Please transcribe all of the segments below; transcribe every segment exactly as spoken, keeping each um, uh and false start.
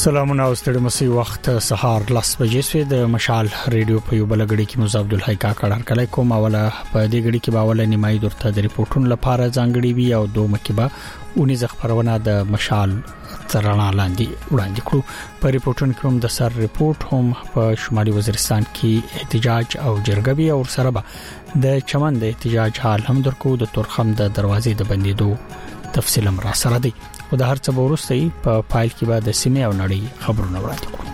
سلامونه او ستړي مسي وخت سهار لس بجې سوي د مشال ریډیو په یو بلګړي کې مزه عبد الحی کا کړه کله کوم اوله په دې غړي کې باول نیمای درته د ریپورتونو لپاره ځانګړي وی او دوه مکبه اونیز خبرونه د مشال ترانه لاندې وړاندې کړو په ریپورتونو کې هم د سر ریپورت هم په شمالي وزیرستان کې احتجاج او جرګوي او سره به د چمن د احتجاج حال هم درکو د تورخم د دروازې د بندیدو تفصیل هم را سره دی او د هر څه ورسته په فایل کې به د سیمه او نړۍ خبرونه وړاندې کوو.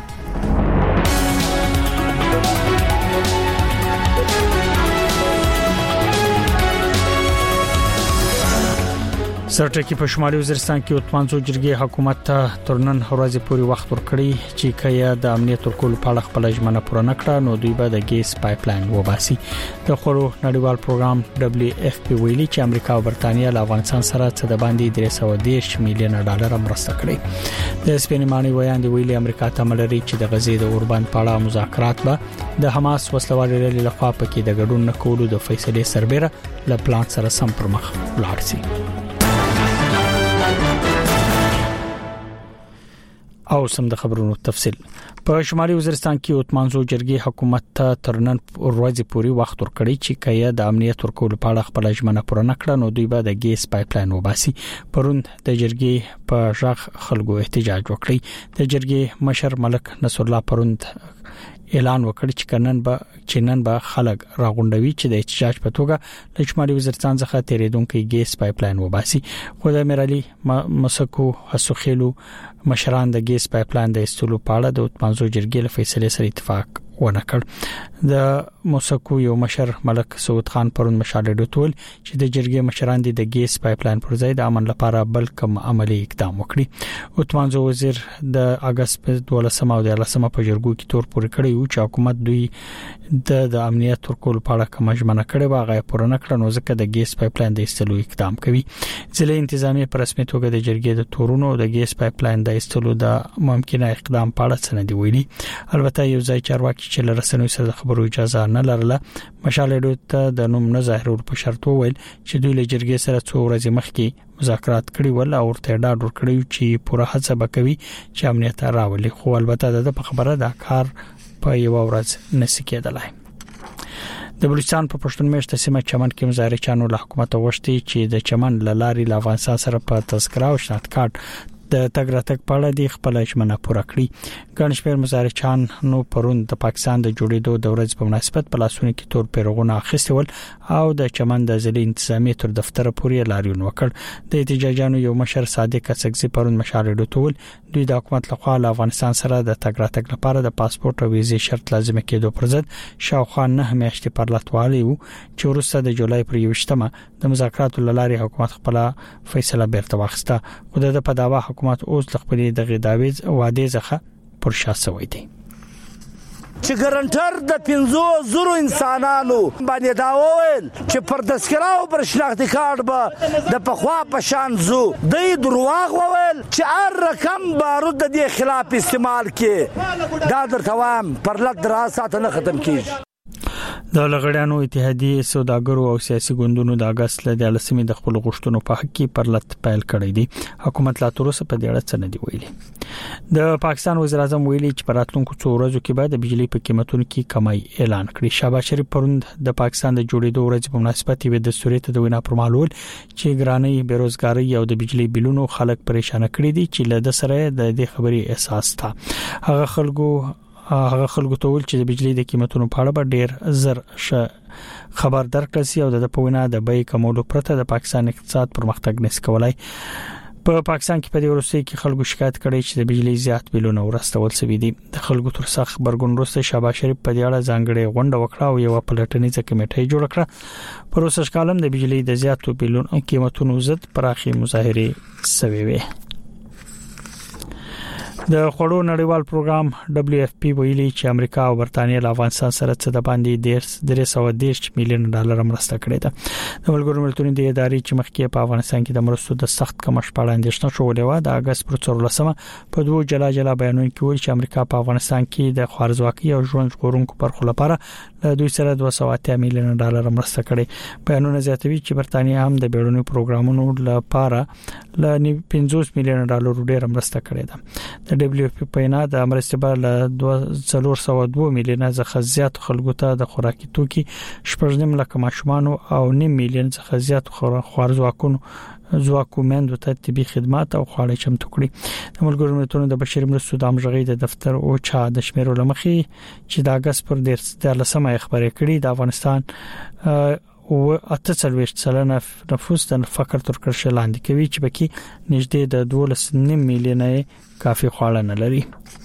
سرټکی په شمالي وزیرستان کې اتمانځو جرګې حکومت ته ترنن ورځې پورې وخت ورکړي چې کیا د امنیت ورکول په اړه خپل ژمنه پوره نکړه نو دوی به د ګیس پایپ لاین وباسي. د خورو نړیوال پروګرام دبليو اف پی ویلي چې امریکا او برتانیا له افغانستان سره څه د باندې درې سوه دېرش میلیون ډالر مرسته کړې. د سپینماني ویاند ویلي امریکا ته ملري چې د غزې د اوربند پاړه مذاکرات به د حماس وسلوال ډلې لخوا پکې د ګډون نکولو د فیصلې سربېره له پلان سره سم پر مخ لاړ شي. او سم د خبرونو تفصیل په شمالي وزیرستان کې اتمانځو جرګې حکومت ته ترنن ورځې پورې وخت ورکړي چې کیا د امنیت ورکول په اړه خپل ژمنه پوره نکړه نو دوی به د ګیس پایپ لاین وباسي. پروند د جرګې په ژغ خلکو احتجاج وکړي. د جرګې مشر ملک نصر الله پروند اعلان وکړ چې کنن به چینن به خلک راغونډوي چې د احتجاج په توګه د شمالي وزیرستان څخه تیریدونکو ګیس پایپ لاین وباسي. خو د امرالي مسکو حسوخیلو مشران د ګیس پایپ لاین د استولو په اړه د اتمانځو جرګې له فیصلې سره اتفاق ونه کړ. د موسکو یو مشر ملک سعود خان پرون مشاله ډوتول چې د جرګې مشران دي د ګیس پایپ لاین پر ځای د امن لپاره بل کوم عملی اقدام وکړي. اتمانځو وزیر د اگست په دولسمه او دلسمه په جرګو کې تور پورې کړی او چې حکومت دوی د د امنیت ورکول په اړه کوم ژمنه کړې و هغه پوره نکړه نو ځکه د ګیس پایپ لاین د استلو اقدام کوي. ځلې انتظامی پر رسمي توګه د جرګې د تورونو د ګیس پایپ لاین د استلو د ممکنه اقدام په اړه څه نه دی ویلي. البته یو ځای چارواکي چې لرسنوي سره خبرو اجازه نه لرله مشاله ډوت د نوم نه ظاهرول په شرط وویل چې دوی له جرګې سره څو ورځې مخکې مذاکرات کړي ول او ورته ډاډ ورکړي چې پوره هڅه وکوي چې امنیت راولي. خو البته د خبره دا کار په یو ورځ نشي کېدلای. د بلوچستان په پښتون میشته سیمه چمن کې مزارچانو له حکومت غوښتي چې د چمن لاري له افغانستان سره په تذکره او شناخت کارت د تګ راتګ په اړه د خپل ژمنه پوره کړی. ګڼ شمېر مزارچان نو پرون د پاکستان د جوړېدو د ورځ په مناسبت په لاسونو کې تور پیرغونه اخیستول او د چمن د ځلې انتظامی تر دفتر پورې لاریون وکړ. د احتجاجانو یو مشر صادق اسقزي پرون مشاله ډوتول دوی د حکومت لخوا له افغانستان سره د تګ راتګ لپاره د پاسپورت او ویزې شرط لازم کېدو پر ضد شاوخوا نه میاشتې پر لټوالي وو چې وروسته د جولای پر یوشتمه د مذاکراتو لاري حکومت خپل فیصله بیرته واخیسته. خو د په داوا حکومت اوس خپل دغه داویز وعده ځخه پر شاسوي دي چې ګرانټر د پنځو زرو انسانانو باندې دا وویل چې پر تذکره او پر شناختی کارت به د پخوا په شان زو د دروغ وویل چې هر رقم بارود د دې خلاف استعمال کې دا درته وایم پر لټ دراسات نه ختم کیږي. د لغړیانو اتحادیه سوداګرو او سیاسي ګوندونو د اگست له دلسمې د خپل غوښتنو په حق کې پر لټ پایل کړی دی. حکومت لا تر اوسه په دې اړه څه نه دی ویلي. د پاکستان وزیر اعظم ویلي چې په راتلونکو څو ورځو کې به د بجلی په قیمتونو کې کمای اعلان کړي. شهباز شریف پروند د پاکستان د جوړېدو ورځ په مناسبت یې د دستوري تدوین پر معلومات چې ګرانۍ بیروزګاری او د بجلی بلونو خلک پریشان کړي دي چې له د سره د دې خبرې احساس تا هغه خلکو هغه خلکو ته ول چې د بجلی د قیمتونو په اړه به ډیر زر خبر درکړي او د پوینا د بیې کمولو پرته د پاکستان اقتصاد پرمختګ نس کولای. په پاکستان کې په دې ورسته کې خلکو شکایت کړي چې د بجلی زیات بلونه ورستول سوي دي. د خلکو تر څخه خبرګون وروسته شهباز شریف په دې اړه ځانګړې غونډه وکړه او یو پلټنیزه کمیټه جوړ کړه. پروسس کالم د بجلی د زیاتو بلونو قیمتونو ضد پراخي مظاهره سوي وي. د خړو نړیوال پروګرام دبليو اف پی ویلي چې امریکا او برتانیا له افغانستان سره څه د باندې درې سوه دېرش میلیون ډالر مرسته کړې ده. د ملګرو ملتونو د ادارې چې مخکې په افغانستان کې د مرستو د سخت کمښت په اړه اندېښنه شولې و د اگست پر څلورلسمه په دوه جلا جلا بیانونو کې ویل چې امریکا په افغانستان کې د خوارزواکۍ او ژوند ژغورونکو برخو لپاره له دوی سره دوه سوه اتیا میلیون ډالر مرسته کړې. بیانونه زیاتوي چې برتانیا هم د بیړنیو پروګرامونو لپاره له پنځوس میلیون ډالر ډېر مرسته کړې ده. د د دبليو اف پی په اعلان د مرستې بل دوه سوه دوه میلیونه څخه زیات خلکو ته د خوراکي توکي شپږ نیم لک ماشومان او نیم میلیون څخه زیات خوارزواکونو ځواکمند ته طبي خدمات او خواړه چمتو کړي. د ملګرو ملتونو د بشري مرستو د همغږي د دفتر او چا د شمیرو لمخې چې د اگست پر د لسمه خبرې کړي د افغانستان او اته څلويشت سلنه نفوس د فقر تر کرښې لاندې کوي چې بکی نږدې د دوه نیم میلیونه کافي خواړه نه لري.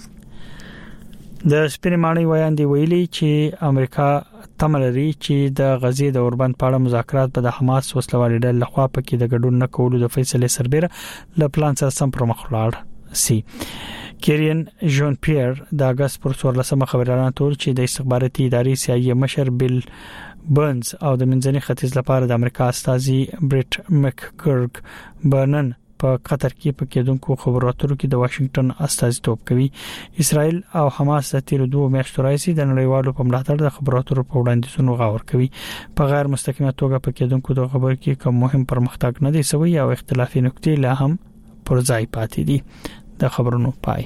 د سپینماني ویاندې ویلي چې امریکا تملري چې د غزې د اوربند په اړه مذاکرات په د حماس وسلوالې ډلې لخوا پکې د ګډون نه کولو د فیصلې سربېره ل پلان سره سم پر مخ لاړ سي. کیرین جون پیر د اگست پر څوارلسمه خبرانه تور چې د استخباراتي ادارې سیاسي مشر بل برنز او د منځني ختیځ لپاره د امریکا استازي بریټ مکګرګ برنن په قطر کې په کېدونکو خبرو اترو کې د واشنگټن استازیتوب کوي. اسرائیل او حماس د تیر دوه میاشتو راځي د نړیوالو په ملاتړ د خبرو اترو په وړاندیزونو غور کوي. په غیر مستقیمه توګه په کېدونکو د خبرو کې کوم مهم پرمختګ نه دی شوی او اختلافي نقطې لا هم پر ځای پاتې دي. د خبرونو پای.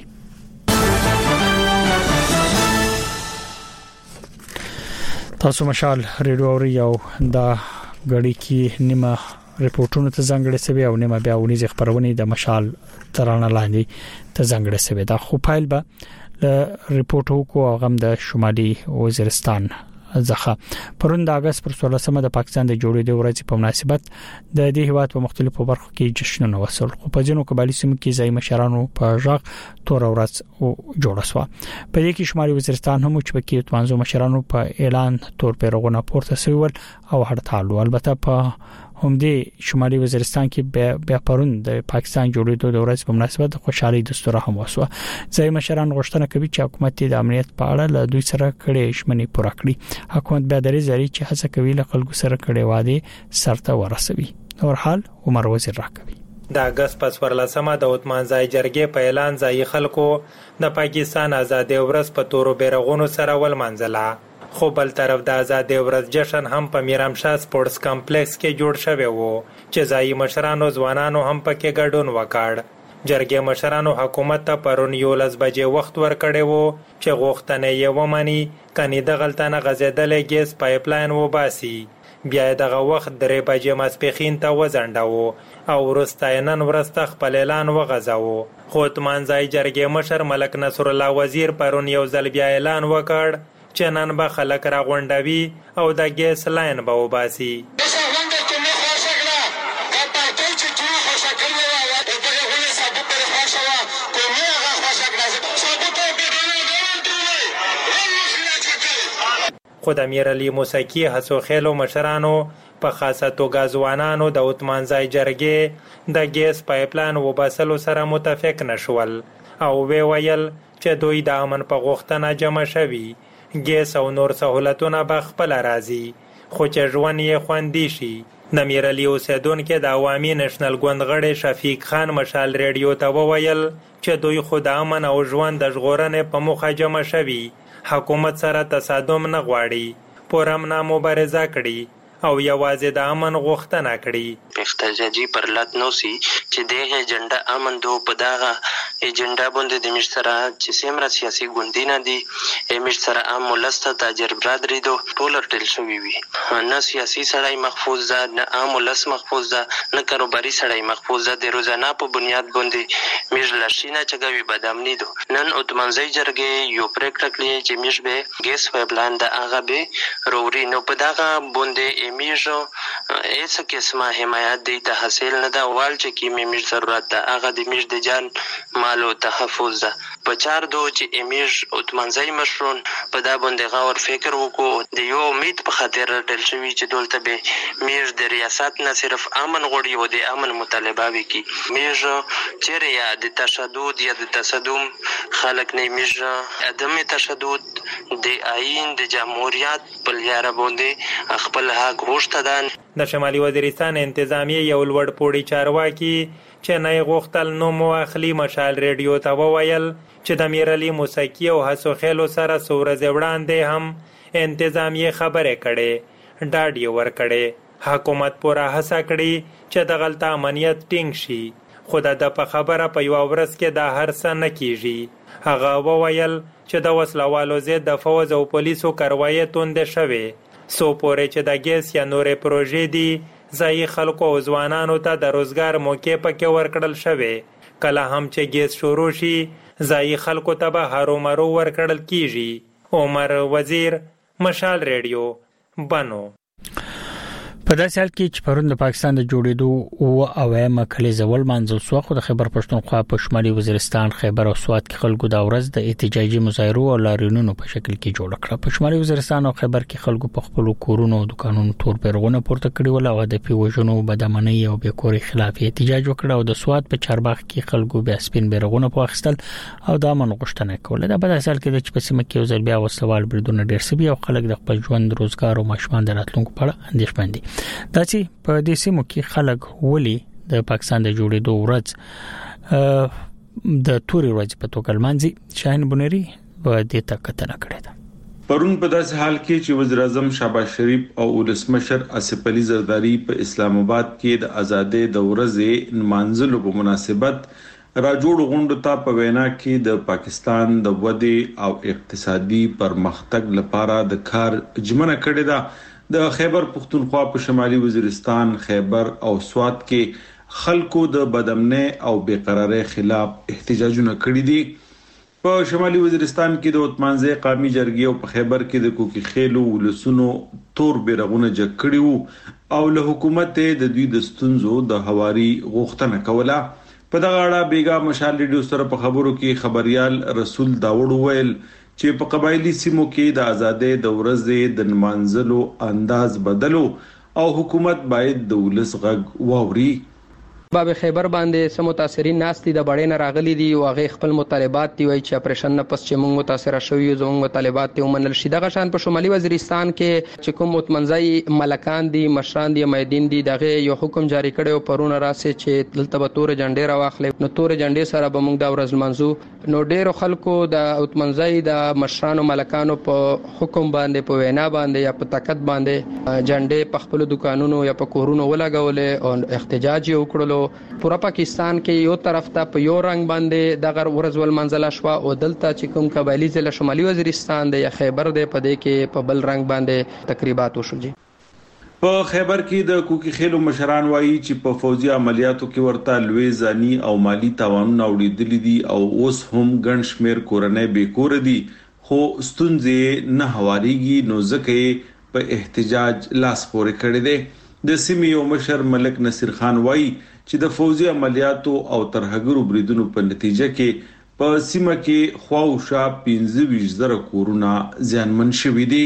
تاسو مشال ریډیو اوري او دا غړي کې نیمه ریپورتونو ته ځانګړې سوي او نیمه بیا ونیز خبرونه د مشال ترانه لاندې ته ځانګړې سوي. دا خو فایل به ل ریپورتو کو غم د شمالي وزیرستان ځخه پرون د اگست پر څوارلسمه د پاکستان د جوړېدو ورځې په مناسبت د دې هیواد په مختلفو برخو کې جشنونه وسول. خو په ځینو قبایلی سیمو کې ځای مشرانو په ژغ تور ورځ جوړه شو. په دې کې شمالي وزیرستان هم چې په کې توانزو مشرانو په اعلان تور پیرغونه پورته شول او هړتال. البته په همدې شمالي وزیرستان کې بیا پرون د پاکستان جوړېدو د ورځې په مناسبت خوشحالي دستور هم وسو. ځای مشران غوښتنه کوي چې حکومت د امنیت په اړه له دوی سره کړي شمنې پوره کړي. حکومت بیا درې زری چې هڅه کوي له خلکو سره کړي وعده سرته ورسوي. نور حال عمر وزیر راکوي. د اگست په څوارلسمه د عثمان ځای جرګې په اعلان ځای خلکو د پاکستان ازادي ورځ په تورو بیرغونو سره ولمنځله. خو بل طرف د ازادي ورځ جشن هم په میرامشاه سپورتس کمپلیکس کې جوړ شوی وو چې ځای مشرانو ځوانانو هم پکې ګډون وکړ. جرګې مشرانو حکومت ته پرون یولس بجې وخت ورکړی وو چې غوښتنې یې ومني کني د غلطانه غځېدلې ګیس پایپ لاین وباسي. بیا دغه وخت درې بجې ماسپښین ته وځنډاوه او وروسته نن ورځ خپل اعلان وغځاوه. خو عثمان ځای جرګې مشر ملک نصر الله وزیر پرون یو ځل بیا اعلان وکړ چې نن به خلک راغونډوي او د ګیس لاین به وباسي. خو د امیر علي موسکی هڅو خېلو مشرانو په خاصه توګه ځوانانو د عثمان ځای جرګې د ګیس پایپلاین وباسلو سره متفق نشول او وی ویل چې دوی د امن په غوښتنه جمع شوي. ګیس او نور سہولتونه به خپل راځي خو چې ژوند یې خوندي شي. د امیر علي اوسیدونکو د عوامي نېشنل ګوند غړی شفیق خان مشال ریډیو ته وویل چې دوی خو د امن او ژوند د ژغورنې په موخه جمع شوي. حکومت سره تصادم نه غواړي، پرامنا مبارزه کړي او یوازې د امن غوښتنه کړي. احتجاجي پر لات نو سي چې د ایجنډا امن دو په داغه ایجنډا باندې د مشترا چې سیمرا سیاسي ګوندینه دي مشترا ام ولسته تاجر برادری دو ټول ټل شوی وي. نه سیاسي سړی محفوظ ده، نه ام ولس محفوظ ده، نه کاروباري سړی محفوظ ده. د روزانه په بنیاد باندې میژ لشینه چګوي بدامنی دو. نن اتمنځي جرګې یو پریکټ کړی چې میژ به ګیس پایپلاین د هغه به روري نو په داغه باندې میژو ایسه قسمه حمایت دی ته حاصل نه دا وال چې کی میژ ضرورت ده هغه د میژ د جان مالو تحفظ ده. په چار دو چې میژ اتمنځي مشرون په دا باندې غور فکر وکړو د یو امید په خاطر ډل شوی چې دولت به میژ د ریاست نه صرف امن غوړي او د امن مطالبه وکي. میژ چیرې یا د تشدد یا د تصدم خلک نه میژ عدم تشدد د آئین د جمهوریت په لار باندې خپل حق غوښته ده. د شمالي وزیرستان انتظامیه یو لوړ پوړی چارواکي چې نه غوښتل نو مو اخلي مشال ریډیو ته وویل چې د امیر علي موسکی او هڅو خېلو سره سورځ وړاندې هم انتظامیه خبرې کړي، ډاډ یې ورکړي. حکومت پوره هڅه کړي چې د غلطه امنیت ټینګ شي خو د په خبره په یو ورځ کې دا هر څه نه کیږي. هغه وویل چې د وسلوالو ضد د فوز او پولیسو کاروایي توندې شوې سو پورې چې د ګیس یا نورې پروژې دي ځایي خلکو او ځوانانو ته د روزګار موقع پکې ورکړل شوې. کله هم چې ګیس شروع شي ځایي خلکو ته به هرومرو ورکړل کیږي. عمر وزیر، مشال ریډیو، بنو. په داسې حال کې چې پرون د پاکستان د جوړېدو او اوایمه کلیزه ول منځل سو خو د خیبر پښتونخوا په شمالي وزیرستان، خیبر او سوات کې خلکو د ورځ د احتجاجي مظاهرو او لاریونونو په شکل کې جوړ کړ. په شمالي وزیرستان او خیبر کې خلکو په خپل کورونو او دکانونو تور بیرغونه پورته کړي ول او د پیوژنو بدامنۍ او بیکوري خلاف احتجاج وکړ. او د سوات په چارباغ کې خلکو بیا سپین بیرغونه واخیستل او د امن غوښتنه کوله. دا په داسې حال کې چې په سیمه کې وزیر بیا وسلوال بریدونه ډېر سوي او خلک د خپل ژوند، روزګار او ماشومان د راتلونکو په اړه اندېښمن دي. دا چې په دې سیمو کې خلک ولي د پاکستان د جوړېدو ورځ د توري ورځ په توګه لمانځي، شاهین بنيري په دې ته کتنه کړې ده. پرون په داسې حال کې چې وزیر اعظم شهباز شریف او ولسمشر اسف علي زرداری په اسلام آباد کې د آزادۍ د ورځې نمانځلو په مناسبت راجوړ غونډه ته په وینا کې د پاکستان د ودی او اقتصادي پرمختګ لپاره د کار جمنه کړې ده. د خیبر پښتونخوا په شمالي وزیرستان، خیبر او سوات کې خلکو د بدامنۍ او بیقراری خلاف احتجاجونه کړي دي. په شمالي وزیرستان کې د عثمانزی قومي جرګې او په خیبر کې د کوکی خېلو ولسونو تور بیرغونه جګ کړي وو او له حکومت د دوی د ستونزو د هواري غوښتنه کوله. په دغه اړه بیګا مشال ریډیو سره په خبرو کې خبريال رسول داوود وویل چې په قبایلی سیمو کې د آزادۍ د ورځې د نمانځلو انداز بدلو او حکومت باید د ولس غږ واوري. باب خیبر باندې سم متاثرین ناستي د بړې نه راغلي دي او هغه خپل مطالبات دی وای چې اپریشن نه پس چې موږ متاثر شوو یو زموږ مطالبات ته ومنل شي. دغه شان په شمالي وزیرستان کې چې کوم متمنځي ملکان دي، مشران دي، مېدین دي، دغه یو حکم جاری کړو پرون راسه چې دلته به تور جنډې راوخلې. نو تور جنډې سره به موږ دا ورځ منځو. نو ډېر خلکو د متمنځي د مشرانو ملکانو په حکم باندې په وینا باندې یا په طاقت باندې جنډې په خپل دکانونو یا په کورونو ولګولې او احتجاج وکړلو. پورا پاکستان کې یو طرف ته په یو رنگ باندې دغه ورځ ول منځله شو او دلته چې کوم قبایلی ضلع شمالي وزیرستان دی یا خیبر دی په دې کې په بل رنگ باندې تقریبات وشول. په خیبر کې د کوکی خېلو مشران وایي چې په فوجي عملیاتو کې ورته لوی ځاني او مالی تاوانونه وړاندې دي او اوس هم ګڼ شمېر کورنۍ بیکور دي خو ستونزې نه هواريږي. نو ځکه په احتجاج لاس پورې کړی دی. د سیمې یو مشر ملک نصیر خان وایي چې د فوجي عملیاتو او ترهګرو بریدونو په نتیجه کې په سیمه کې خواوشا پنځه ویشت زره کورونه زیانمن شوي دي.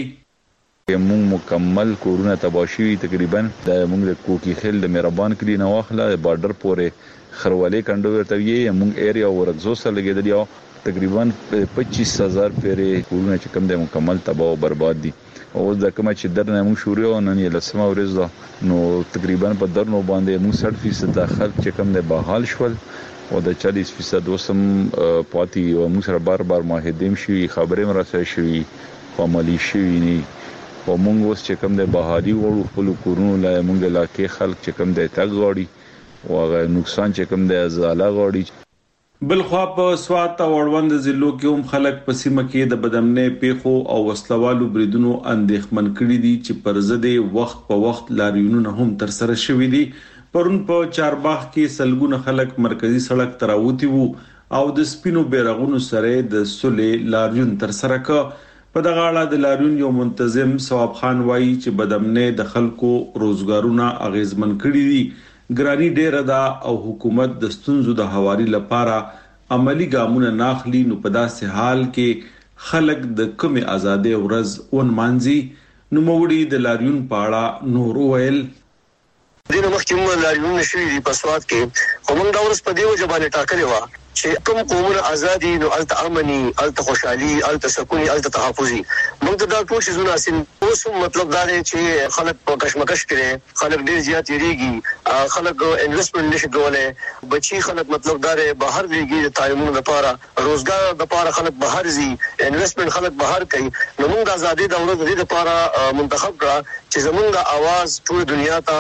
موږ مکمل کورونه تباه شوي، تقریبا د موږ د کوکی خیل د مهربان کلی نه واخله بارډر پورې خروالې کندو ورته یې موږ ایریا ورغزو سره لګیدل یو تقریبا پچیس هزار پیرې کورونه چې کوم د مکمل تباه او برباد دي. او د کومه چې درنه موږ شروع نن یې لسمه ورځ ده نو تقریبا په درنو باندې موږ شصت فیصد داخل چې کوم د بحال شول او د چالیس فیصد وسم پاتې او موږ سره بار بار معاهدیم شي خبرې مرسته شي عملی شي نه او موږ اوس چې کوم د بحالي وړو خپل کورونو لا موږ علاقې خلک چې کوم د تاګ غاړي او هغه نقصان چې کوم د ازاله غاړي. بلخوا په سوات او اړوند ضلعو کې هم خلک په سیمه کې د بدامنۍ پیښو او وسلوالو بریدونو اندېښمن کړي دي چې پر ضد وخت په وخت لاریونونه هم تر سره شوي دي. پرون په چارباغ کې سلګونه خلک مرکزی سړک ته راوتی وو او د سپینو بیرغونو سره د صلح لاریون تر سره کړ. په دغه اړه د لاریون یو منتظم ثواب خان وایي چې بدامنۍ د خلکو روزګارونه اغیزمن کړي دي. ګرانی ډیره ده او حکومت د ستونزو د هواري لپاره عملی ګامونه ناخلي. نو په داسې حال کې خلک د کومې آزادۍ ورځ ونمانځي. نو موړي د لاریون پاړه نور ویل دینه مخکې موږ لاریون نشوي دی په سواد کې خو موږ دا ورځ په دیو ځبانه ټاکلې و چې کوم قومونه ازادي نو الته امني، الته خوشحالي، الته سکوني، الته تحفظي. موږ دا ټول شي زونه اسین اوس مطلب دا دی چې خلک په کشمکش کې خلک ډیر زیات یریږي، خلک انویسټمنټ نشي کولای، بچي خلک مطلب دا دی بهر دیږي د تعلیمونو لپاره، روزګار لپاره خلک بهر زی، انویسټمنټ خلک بهر کوي. نو موږ د ازادي د ورځې لپاره منتخب کړه چې زموږ د आवाज ټول دنیا ته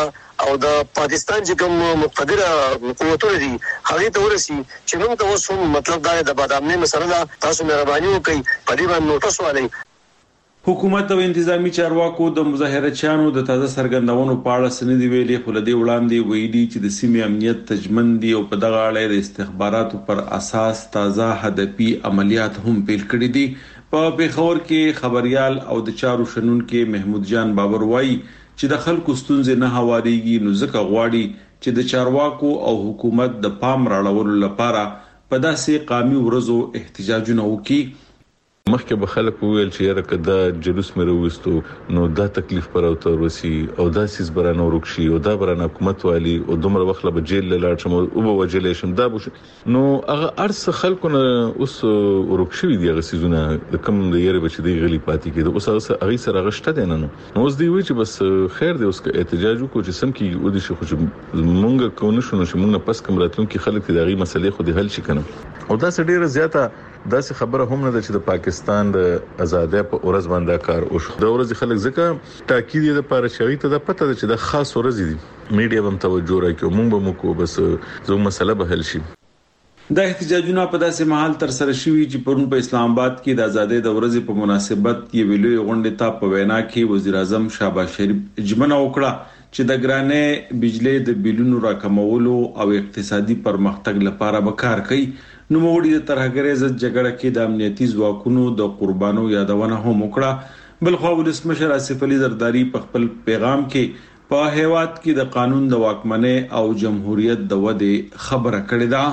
او د پاکستان چې کوم مقتدره قوتونه دي هغه ته ورسي چې موږ ته اوس هم مطلب دا د بادامنۍ مسله تاسو مهرباني وکړئ په دې باندې نوټس والي. حکومت او انتظامی چارواکو د مظاهرچیانو د تازه سرګندونو په اړه سندې ویلي، خو لدې وړاندې ویلي چې د سیمې امنیت تجمن دي او په دغه اړه د استخباراتو پر اساس تازه هدفي عملیات هم پیل کړي دي. په پیښور کې خبريال او د چارو شنونکو محمود جان بابر وایي چې د خلکو ستونزې نه هواريږي، نو ځکه غواړي چې د چارواکو او حکومت د پام راړولو لپاره په داسې قامي ورځو احتجاجونه وکړي. مخکې به خلک وویل چې یاره که دا جلوس مې راوستو نو دا تکلیف پر او تر وسی او دا سیس برانه ورکشي او دا برانه حکومت والی او دومره وخت له جیل لاړ شم او به وجلې شم دا بوش نو هغه ارس خلکو نه اوس ورکشي دی هغه سيزونه د کم د یاره بچ دی غلي پاتې کېده. اوس هغه سره غشته دي نه نو اوس دی وی چې بس خیر دی اوس کې احتجاج وکړو چې سم کې ودی شي خو مونږ کو نه شو چې مونږ پس کوم راتلون کې خلک دغه مسلې خو د حل شي کنه. او دا ډیره زیاته دا څه خبره هم نه ده چې د پاکستان د ازادۍ په ورځ باندې کار او د ورځ خلک ځکه تاکید د پاره شوی ته د پته ده چې د خاص ورځ دي میډیا هم توجه راکوي مونږ به مو کو بس زو مسله به حل شي. د احتجاجونو په داسې محل تر سره شوی چې پرون په اسلام آباد کې د ازادۍ د ورځې په مناسبت یې ویلوي غونډه ته په وینا کې وزیر اعظم شهباز شریف اجمنه وکړه چې د ګرانې بجلی د بیلونو راکمولو او اقتصادي پرمختګ لپاره به کار کوي. نو موږ د ترهګرۍ ضد جګړه کې د امنیتي ځواکونو د قربانو یادونه هم وکړه. بلخو ولسمشر آصف علي زرداری په خپل پیغام کې په هیواد کې د قانون د واکمنۍ او جمهوریت د ودې خبره کړې ده.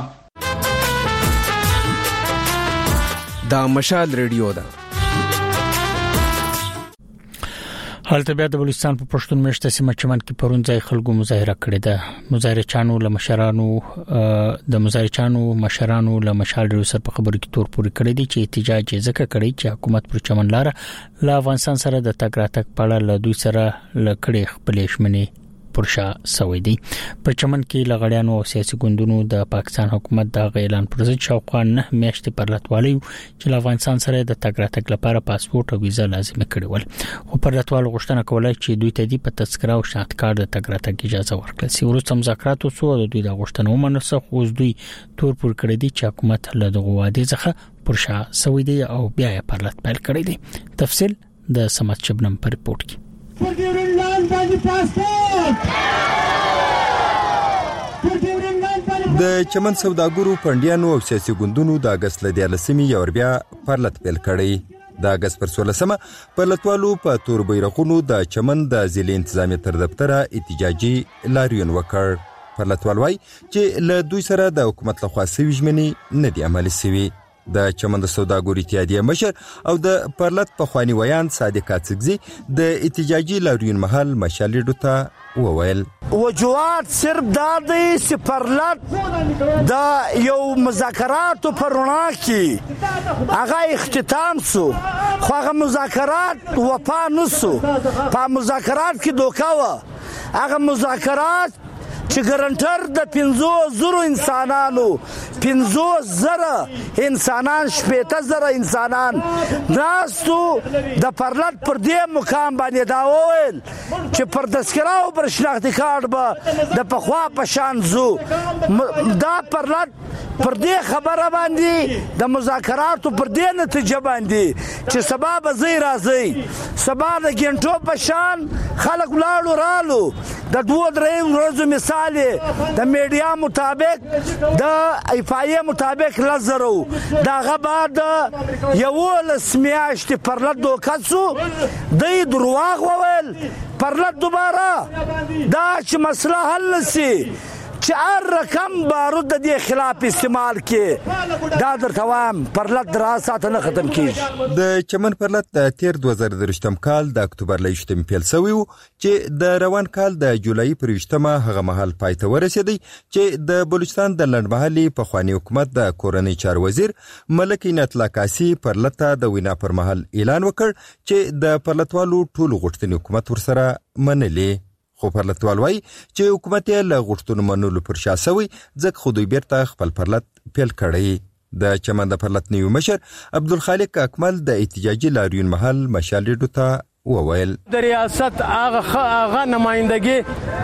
دا مشال ریډیو ده. حالت بیا د بلوچستان په پښتون مېشته سیمه چمن کې پرون ځای خلکو مظاهره کړې ده. مظاهرچیانو له مشرانو د مظاهرچیانو مشرانو له مشال ریو سره په خبرو کې تور پوري کړی دي چې احتجاج یې ځکه کړی چې حکومت پر چمن لار له افغانستان سره د تګ راتګ په اړه له دوی سره لکړې خپلې شمنې پرشا سوي دي. په چمن کې لغړیانو او سیاسي ګوندونو د پاکستان حکومت د اعلان پر ضد شاوخوا نه میاشتې پر لټوالي چې له افغانستان سره د تګ راتګ لپاره پاسپورت او ویزه لازمي کړي ول، خو پر لټوال غوښتنه کوله چې دوی ته د تذکره او شناخت کارت د تګ راتګ اجازه ورکړي. وروسته مذاکرات وسو او دوی د غوښتنه ومنله، خو اوس دوی تور پور کړی دي چې حکومت له دغه وعده څخه پرشا سوي دي او بیا یې پر لټ پیل کړی دي. تفصیل د سمات شبنم پر رپورت کې. د چمن سوداګرو پندیانو او سیاسي ګوندونو د اگست لدیالسمي یو بیا پرلط پیل کړی. د اگست پر سولسمه پرلطوالو په تور بیرغونو د چمن د ضلع انتظامی تر دفتره احتجاجي لاریون وکړ. پرلطوال وای چې له دوی سره د حکومت لخوا سوي ژمنې نه دي عملي سوي. د چمن د سوداګرو اتحادیه مشر او د پرلط په خواني ویان صادق اڅګزي د احتجاجي لاریون محل مشالډو ته وویل وجوهات صرف دا دی چې پرلط د یو مذاکراتو پرونا کې هغه اختتام سو، خو هغه مذاکرات وفا نسو. په مذاکرات کې دوکا و، هغه مذاکرات چې ګرانټر د پنځو زرو انسانانو پنځو زره انسانان شپېته زره انسانان ناستو د پرلط پر دې مقام باندې دا وویل چې پر تذکره او پر شناختی کارت به د پخوا په شان زو. دا پرلط پر دې خبره باندې د مذاکراتو پر دې نتیجه باندې چې سبا به زی راځي، سبا د ګنټو په شان خلک ولاړو رالو د دوه درې ورځو مثال د میډیا مطابق د ایفایه مطابق لزرو داغه بعد یو لس میاشتې پرلط دوکاسو د درواغ وویل. پرلط دوباره دا چې مسله حل نشي چې هر رقم بارود د دې خلاف استعمال کې دا درته وایم پرلط دراسات نه ختم کیږي. د چمن پرلط د تیر دوه زره درشتم کال د اکتوبر لشتم پیل شوی و چې د روان کال د جولای پر وشتمه هغه محل پای ته ورسېدی چې د بلوچستان د لندمحلي په خواني حکومت د کورنۍ چار وزیر ملک عنایت الله کاسي پرلط د وینا پر محل اعلان وکړ چې د پرلطوالو ټول غوښتنې حکومت ورسره منلې. خو پرلطوال وای چې حکومت یې له غوښتنو منلو پر شا سوی ځکه خو دوی بیرته خپل پرلط پیل کړی. د چمن د پرلط نیو مشر عبدالخالق اکمل د احتجاجي لاریون محل مشالډو ته وویل د ریاست هغه هغه نمائندګي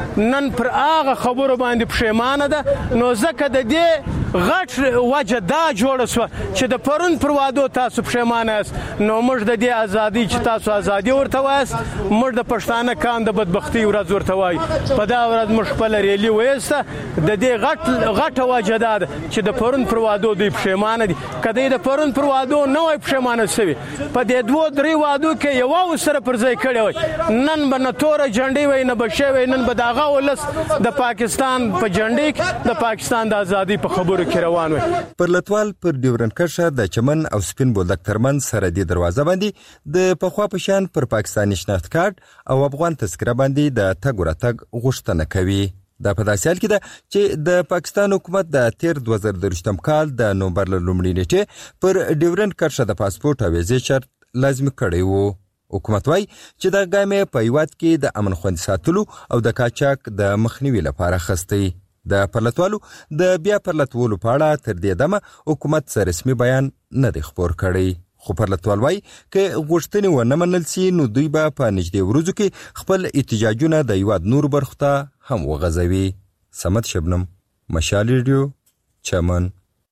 نن پر هغه خبرو باندې پښیمانه ده. نو ځکه د دې غټ وجه دا جوړه شوه چې د پرون پر وادو تاسو پښیمانه یاست. نو موږ د دې ازادي چې تاسو ازادي ورته وایاست، موږ د پښتانه کان د بدبختي ورځ ورته وایو. په دا ورځ موږ خپله ریلي ویسته. د دې غټ غټه وجه دا ده چې د پرون پر وادو دوی پښیمانه دي. که دوی د پرون پر وادو نه وای پښیمانه شوي، په دې دوو درې وادو کې یوه سره پر ځای کړې وای، نن به نه توره جنډۍ وای نه به شی وای، نن به د هغه ولس د پاکستان په جنډۍ کې د پاکستان د ازادۍ په خبرو کې روان وای. پر لټوال پر ډیورنډ کرښه د چمن او سپین بولدک ترمنځ سرحدي دروازه باندې د پخوا په شان پر پاکستاني شناخت کارت او افغان تذکره باندې د تګ راتګ غوښتنه کوي. دا په داسې حال کې ده چې د پاکستان حکومت د تیر دوه زره درویشتم کال د نومبر له لومړۍ نیټې پر ډیورنډ کرښه د پاسپورت او ویزې شرط لازمي کړی وو. حکومت وايي چې دا ګام په هیواد کې د امن خوندي ساتلو او د قاچاق د مخنیوي لپاره اخیستی. د پرلتوالو د بیا پرلتولو په اړه تر دې دمه حکومت څه رسمي بیان نه دی خپور کړی. خو پرلتوال وايي که غوښتنې ونه منل سي نو دوی به په نږدې ورځو کې خپل احتجاجونه د هیواد نور برخو ته هم وغځوي. صمد شبنم، مشال ریډیو، چمن.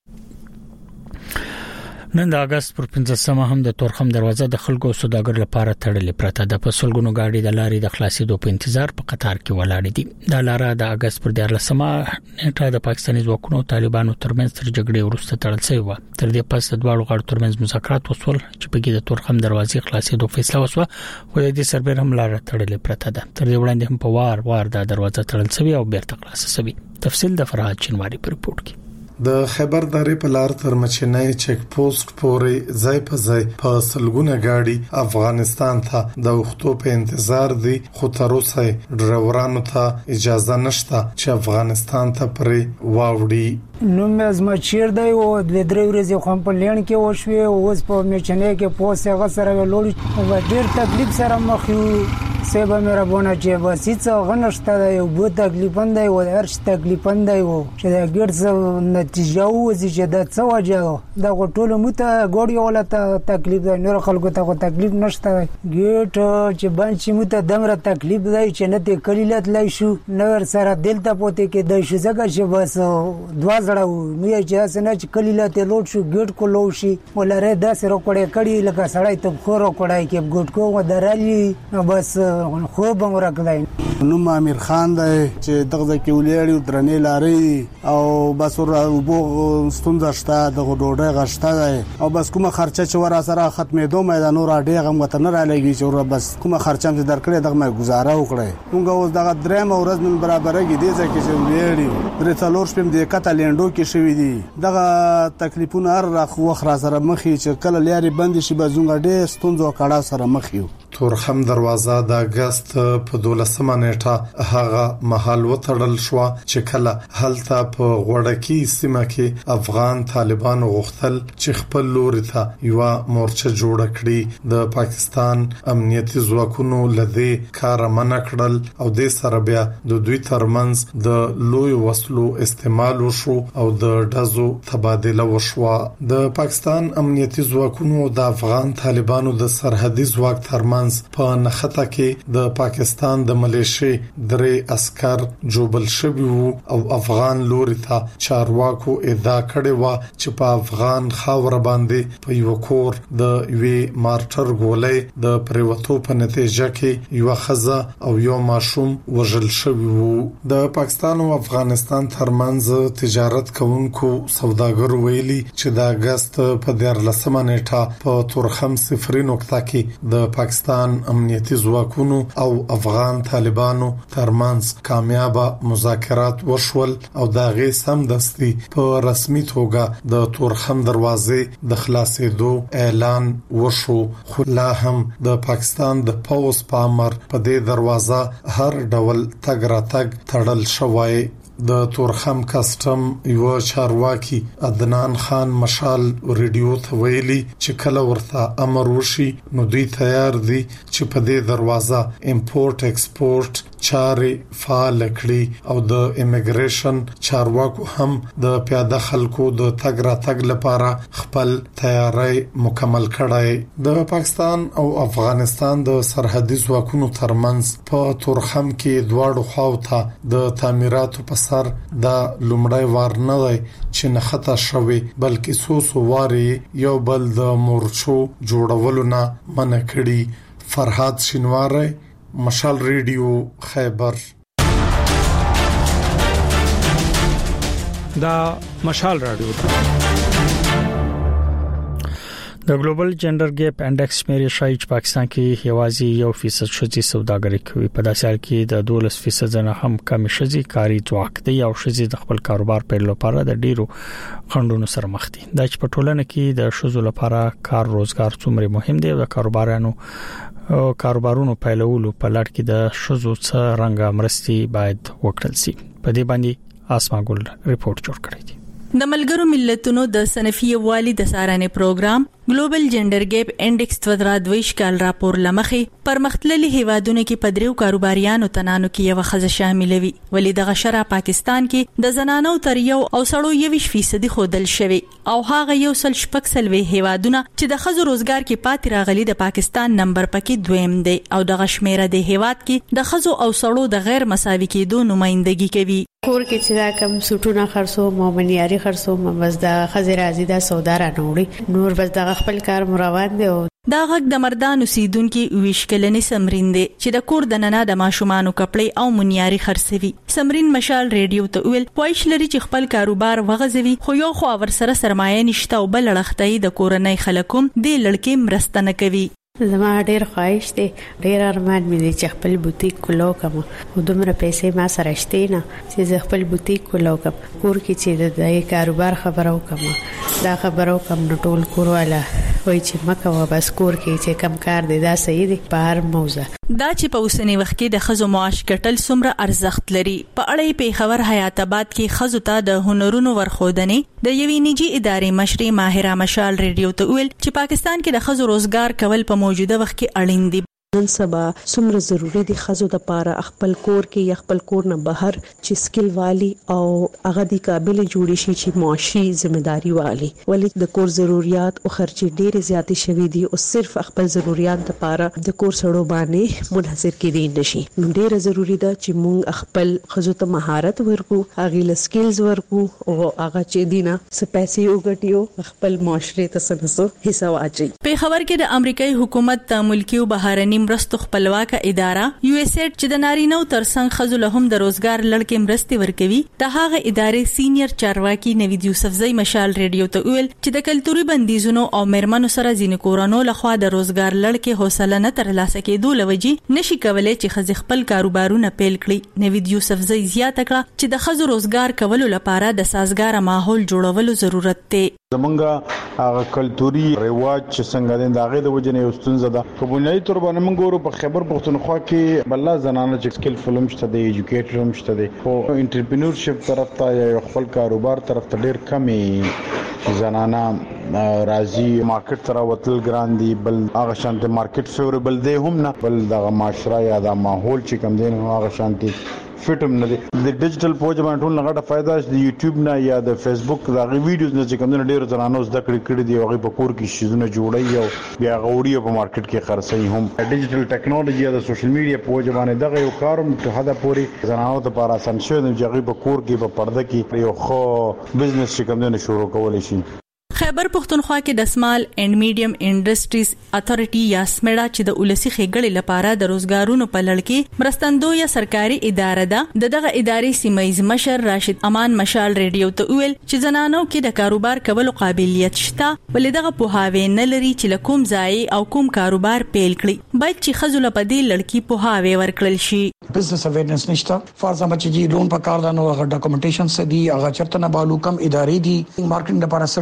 نن د اگست پر پنځمه هم د تورخم دروازه د خلکو سوداګر لپاره تړلې پرته ده. په سلګونو گاډي د لارې د خلاصېدو په انتظار په قطار کې ولاړې دي. دا لاره د اگست پر دیارلسمه نیټه د پاکستاني ځواکونو طالبانو ترمنځ تر جګړې وروسته تړل شوې و. تر دې پس د دواړو غاړو ترمنځ مذاکرات وشول چې په کې د تورخم دروازې خلاصېدو فیصله وشوه، خو د دې سربېره هم لاره تړلې پرته ده. تر دې وړاندې هم په وار وار د دروازه تړل شوې او بیرته خلاصه شوې. تفصیل د فرهاد چنواری په رپورت کې. د خیبر درې په لار تر مچنۍ چک پوسټ پورې ځای په ځای په سلګونه گاډي افغانستان ته د وختو په انتظار دي، خو تر اوسه ډرایورانو ته اجازه نشته چې افغانستان ته پرې واوړي. نو مې زما چیر دی او د درې ورځې خو په لین کې وشوي او اوس په مچنۍ کې پوسټ هغه سره لوړ او ډېر تکلیف سره مخ یو. سبا مې ربونه چې بس هیڅ غنښت دی، یو بو تکلیفن دی او هر څه تکلیفن دی او چې دا ګډ نتیجه وځي چې دا څه وجه دا ټول مته ګوډي ولا ته تکلیف دی، نور خلکو ته تکلیف نشته. ګټ چې باندې مته دمره تکلیف دی چې نه ته کلیلت لای شو نور سره دلته پوتې کې د شو زګه چې بس دوا زړه مې چې اسنه چې کلیلت لوټ شو ګټ کو لو شي ولره داسې روکړې کړي لکه سړی ته خور وکړای کې ګټ کو ودرالي بس خو به مرکلای. نو امیر خان دی چې دغه کې ولېړي درنې لاري او بس ور بو ستونزه شته د ډوډۍ غشته دی او بس کومه خرچه چې ور سره ختمېدو مې د نور اډې غم وته نه را لګي چې ور بس کومه خرچه چې درکړې دغه مې گزاره وکړې. موږ اوس دغه درېم ورځ من برابرګي دي چې چې ولېړي درې څلور شپم د کتالندو کې شوې دي. دغه تکلیفونه هر وخت را سره مخې چې کله لاري بند شي بزونګ ډېر ستونزو کړه سره مخ یو. تورخم دروازه د اگست په دولسمه نیټه هغه محل وتړل شو چې کله هلته په غوړکی سیمه کې افغان طالبانو غوښتل چې خپل لوري ته یو مورچه جوړ کړي. د پاکستان امنیتي ځواکونو لدې کار منع کړل او د سره بیا د دوی ترمنځ د لوی وسلو استعمال وشو او د ډزو تبادله وشوه. د پاکستان امنیتي ځواکونو د افغان طالبانو د سرحدي ځواک ترمنځ په نخته کې د پاکستان د ملیشي درې عسكر جوبل شوی وو او افغان لوري ته چارواکو ادعا کړې و چې په افغان خاور باندې په یو کور د وی مارټر ګولې د پریوتو په نتیجه کې یو خزه او یو ماشوم وژل شوی وو. د پاکستان او افغانستان ترمنځ تجارت کوونکو سوداګر ویلي چې د اگست په دیارلسمه نیټه په تورخم صفري نقطه کې د پاکستان امنیتي ځواکونو او افغان طالبانو ترمنځ کامیابه مذاکرات وشول او دا غي سم دستي په رسمي توګه د تورخم دروازې د خلاصېدو اعلان وشو. خو لا هم د پاکستان د پوز پامر په دې دروازه هر ډول تګ راتګ تړل شوی. د تورخم کسٹم یو چارواکي عدنان خان مشال ریډیو ته ویلي چې کله ورته امر وشي نو دوی تیار دي چې په دې دروازه امپورټ ایکسپورټ چارې فعال کړي او د ایمیګریشن چارواکو هم د پیاده خلکو د تګ راتګ لپاره خپل تیاری مکمل کړی. د پاکستان او افغانستان د سرحدي ځواکونو ترمنځ په تورخم کې دواړو خواوو د تعمیراتو په سر د لومړی وار نه دی چې نخته شوی، بلکې څو څو واري یو بل د مورچو جوړولو نه منع کړي. فرهاد شینواری، مشال ریډیو، خیبر. دا مشال رادیو د ګلوبل جندر ګیپ انډیکس مېری شای چې پاکستان کې یوازې یو فیصد شذي سوداګري کوي. په داسې حال کې د دولس فیصد نه هم کم شذي کاری ځواک دی او شذي د خپل کاروبار پیل لپاره د ډیرو خندونو سره مخ دي. دا چې په ټولنه کې د شذو لپاره کار روزګار څومره مهم دی او د کاروبارانو او کاروبارونو پیلولو په لړ کې د شذو څخه رنګ مرستي باید وکړل شي. په دې باندې اسما ګل ریپورت جوړ کړی دی. د ملګرو ملتونو د صنفي والي د سارنې پروګرام ګلوبل جندر ګیپ انډیکس دوه دویش کال راپور لمخې پرمختللي هیوادونو کې پدریو کاروباریانو تنانو کې یو خزه شاملوي، ولی دغه شرع پاکستان کې د زنانو تر یو او سړو یوش فیصد خودل شوی او هغه یو سل شپږ سلوي هیوادونه چې د خزو روزګار کې پاتې راغلي د پاکستان نمبر پکې دویم دی او دغه شمیره د هیواد کې د خزو او سړو د غیر مساوي کېدو نمائندګي کوي. کور کې چې دا کم سټونه خرڅو مومنیاري خرڅو بس د خزر ازي دا سودارا نوړي نور بس د خپل کار مروان دی. دا غږ د مردانو سیدونکو ویش کلنې سمرین دی چې د کور د ننه د ماشومانو کپړې او منیاري خرڅوي. سمرین مشال ریډیو ته ویل پوښ لري چې خپل کاروبار وغځوي خو یو خو ور سره سرمایه نشته او بل لړختای د کورنۍ خلکوم د لړکې مرستنه کوي. زما ډیر خواهش دی، ډیر ارمان مې دی چې خپل بوتیک کولو کوم او دومره پیسې ما سره شته نه چې زه خپل بوتیک کولو کوم. کور کې چې د کاروبار خبرو کوم دا خبرو کوم نو ټول کور والا وای چې مکه بس کور کې چې کم کار دی دا صحیح دی په هر موضوع. دا چې په اوسنی وخت کې د خزو معاش کټل څومره ارزښت لري. په اړه په خبر حیات آباد کې خزو ته د هنرونو ورخودنې د یوې نجی ادارې مشري ماهره مشال ریډیو ته ویل چې پاکستان کې د خزو روزګار کول په موجوده وخت کې اړین دي. نن سبا څومره ضروری دي خزو د پاره خپل کور کې یا خپل کور نه بهر چې سکل والی او هغه د قابل جوړی شي چې معاشي ځمېداري والی ولی د کور ضرورت او خرچې ډېر زیاتې شوي دي او صرف خپل ضرورت د پاره د کور سړو باندې منحصر کېدی نشي. نو ډېر ضروری ده چې موږ خپل خزو ته مهارت ورکو، هغه ل سکلز ورکو او هغه چې دینه سپېسي وګټیو خپل معاشره ته سنسو حصہ واچي. په خبر کې د امریکایي حکومت د ملکی او بهرني مرستو خپلواکه اداره یو اس ایډ چې د نارینو ترڅنګ خزو له هم د روزګار لړکې مرستې ورکوي د هغه ادارې سینیئر چارواکي نوید یوسفزئی مشال ریډیو ته ویل چې د کلتوري بندیزونو او مرمنو سره ځینې کورونو لخوا د روزګار لړکې حوصله نه ترلاسه کېدو لوجي نشي کولای چې خزې خپل کاروبارونه پیل کړي. نوید یوسفزئی زیاته کړه چې د خزو روزګار کولو لپاره د سازګار ماحول جوړولو ضرورت دی. زمونږه هغه کلتوري رواج چې څنګه د داغه د وجنه یو ستونزه ده. په بنیادی تور باندې موږ ورو په خبر پښتونخوا کې بللا زنانه چې سکل فلم شته دی، ایجوکیټر هم شته دی، خو انټرپرینورشپ طرف ته یا خپل کاروبار طرف ته ډیر کمی زنانه راځي. مارکیټ تر وتل ګران دی، بل هغه شانت مارکیټ فیوریبل دی هم نه، بل دغه معاشره یا د ماحول چې کم دین هغه شانتي فټم نه دي. د ډیجیټل پوهه باندې ټول لغړه فائدہ د یوټیوب نه یا د فیسبوک د ویډیوز نه چې کوم نه ډیر زنانو زده کړې کړې دي او په کور کې شیزونه جوړي او بیا غوړي په مارکیټ کې خرڅي. هم ډیجیټل ټیکنالوژي یا د سوشل میډیا پوهه باندې دغه یو کاروم ته حدا پوری زنانو ته لپاره آسان شوی دی چې په کور کې په پرده کې یو خو بزنس چې کوم نه شروع کولای شي. خیبر پښتونخوا کې د سمال اینڈ میډیم انډستریز اتھارټي یا سمړه چې د ولسی خېګړې لپاره د روزګارونو په لړ کې مرستندو یا سرکاري اداره ده. دغه ادارې سیمایز مشر راشد امان مشال ریډیو ته ویل چې زنانو کې د کاروبار کولو قابلیت شته ولې دغه په هاوی نه لري چې لکوم ځای او کوم کاروبار پیل کړي باید چې خزل په دې لړکی په هاوی ورکړل شي. بزنس اویرنس نشته فرض ما چې لون په کار دانو هغه ډاکومېنټیشن سدي هغه چرته نه بالو کم ادارې دي مارکیټینګ لپاره سر ټولز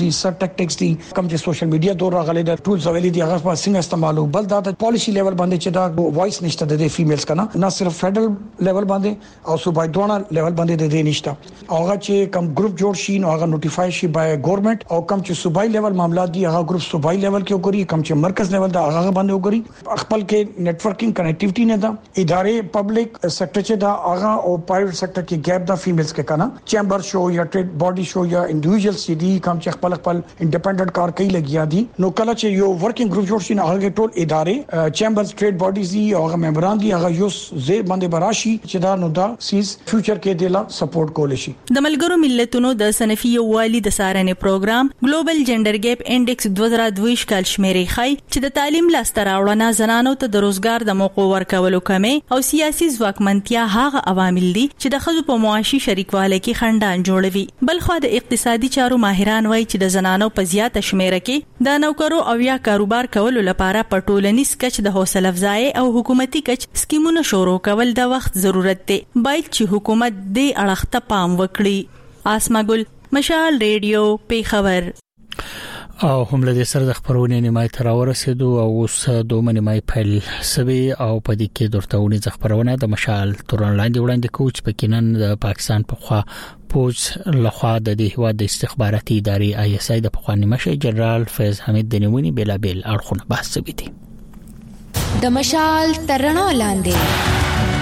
دي سټ ټیکټکس دي کوم چې سوشل میډیا دور راغلي د ټولز اویلي دي هغه په څنګه استعمالو بل دا د پالیسی لیول باندې چې دا وایس نشته د فیمیلز کنه نه صرف فدرل لیول باندې او صوبای دوه لیول باندې د دې نشته هغه چې کوم ګروپ جوړ شي نو هغه نوټیفای شي بای ګورنمنت او کوم چې صوبای لیول معاملات دي هغه ګروپ صوبای لیول کې وګوري کوم چې مرکز لیول دا هغه باندې وګوري خپل کې نتورکینګ کنیکټیویټی نه دا ادارې پبلک سېکټر چې دا هغه او پرایویټ سېکټر کې ګیپ دا فیمیلز کې کنه چیمبر شو یا ټریډ باډي شو یا انډیویډوال سي دي کوم چې خپل خپل انډیپندنٹ کار کوي لګیا دي نو کله چې یو ورکینګ ګروپ جوړ شي نو هغه ټول ادارې چیمبرز ټریډ باډیز دي هغه ممبران دي هغه یو زیر باندې براشي چې دا نو دا سیز فیوچر کې دیلا سپورټ کول شي د ملګرو ملتونو د صنفي یووالي د سارنې پروګرام ګلوبل جندر ګیپ انډیکس دوه زره دوه کال شمیرې خای چې د تعلیم لاسته راوړنه زنانو ته د روزګار د موقعو ورکولو کمې او سیاسي ځواکمنتیا هغه عوامل دي چې د ښځو په معاشي شریکواله کې خنډان جوړوي بلخو د اقتصادي چارو ماهران وایي چې د زنانو په زیاته شمیره کې د نوکرو او یا کاروبار کولو لپاره په ټولنیز کچ د حوصله افزای او حکومتي کچ سکیمونه شروع کول د وخت ضرورت دی باید چې حکومت دې اړخ ته پام وکړي آسما ګل مشال ریډیو پیښور او هم له دې سره د خبرونې نیمای تر ورسېدو او اوس دوه نیمای پیل سوي او په دې کې درتهونی ځ خبرونه د مشال تورن لاندې وړاندې کوچ پکینن د پاکستان په خوا پوز لخوا د دې هوا د استخباراتي ادارې آی اس آی د پخوانی مشر جنرال فیض حمید د نیونی بلا بیل اړخونه بحث وکړي دي د مشال ترڼو لاندې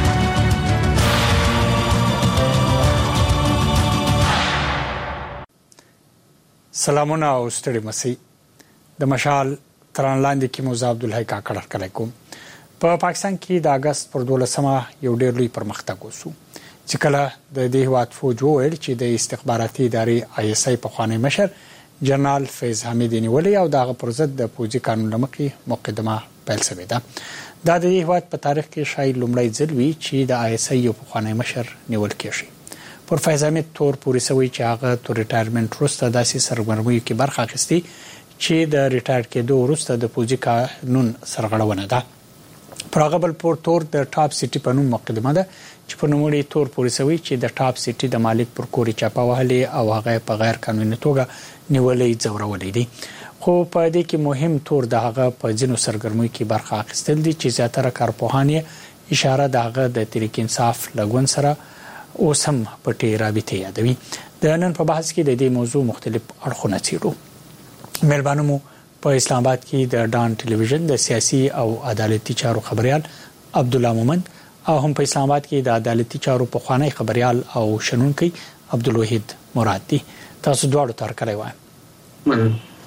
سلامونه او ستړي مسي د مشال تران لاندې کې موزه عبدالحی کاکړ کړه کوم په پاکستان کې د اگست پر دولسمه یو ډېر لوی پرمختګ وسو چې کله د دې هواد فوج وویل چې د استخباراتي ادارې آی اس آی په خوانی مشر جنرال فیض حمید نیولې او دغه پر ضد د پوجي قانون لمخې مقدمه پیل شوې ده دا د هواد په تاریخ کې شاید لومړی ځل وی چې د آی اس آی په خوانی مشر نیول کېږي پر فیض حمید تور پوری سوي چې هغه تر ریټایرمنټ وروسته داسې سرګرمیو کې برخه اخیستي چې د ریټایر کېدو وروسته د پوجي قانون سرغړونه ده پراغبل پور تور د ټاپ سټي په نوم مقدمه ده چې په نوموړي تور پوری سوي چې د ټاپ سټي د مالک پر کوري چاپه وهلې او هغه په غیر قانوني توګه نیولې ځورولې دي خو په دې کې مهم تور د هغه په ځینو سرګرمیو کې برخه اخیستل دي چې زیاتره کارپوهانه اشاره د هغه د تحریک انصاف لګون سره اوس هم پټي رابطه یادوي د نن په بحث کې د دې موضوع مختلف اړخونه څیړو مهربانو په اسلام آباد کې د ډان ټلویزیون د سیاسي او عدالتي چارو خبريال عبد الله مومند او هم په اسلام آباد کې د عدالتي چارو په خوانی خبريال او شنونکي عبد الوحید مراد دي تاسو دواړو تر کړی وای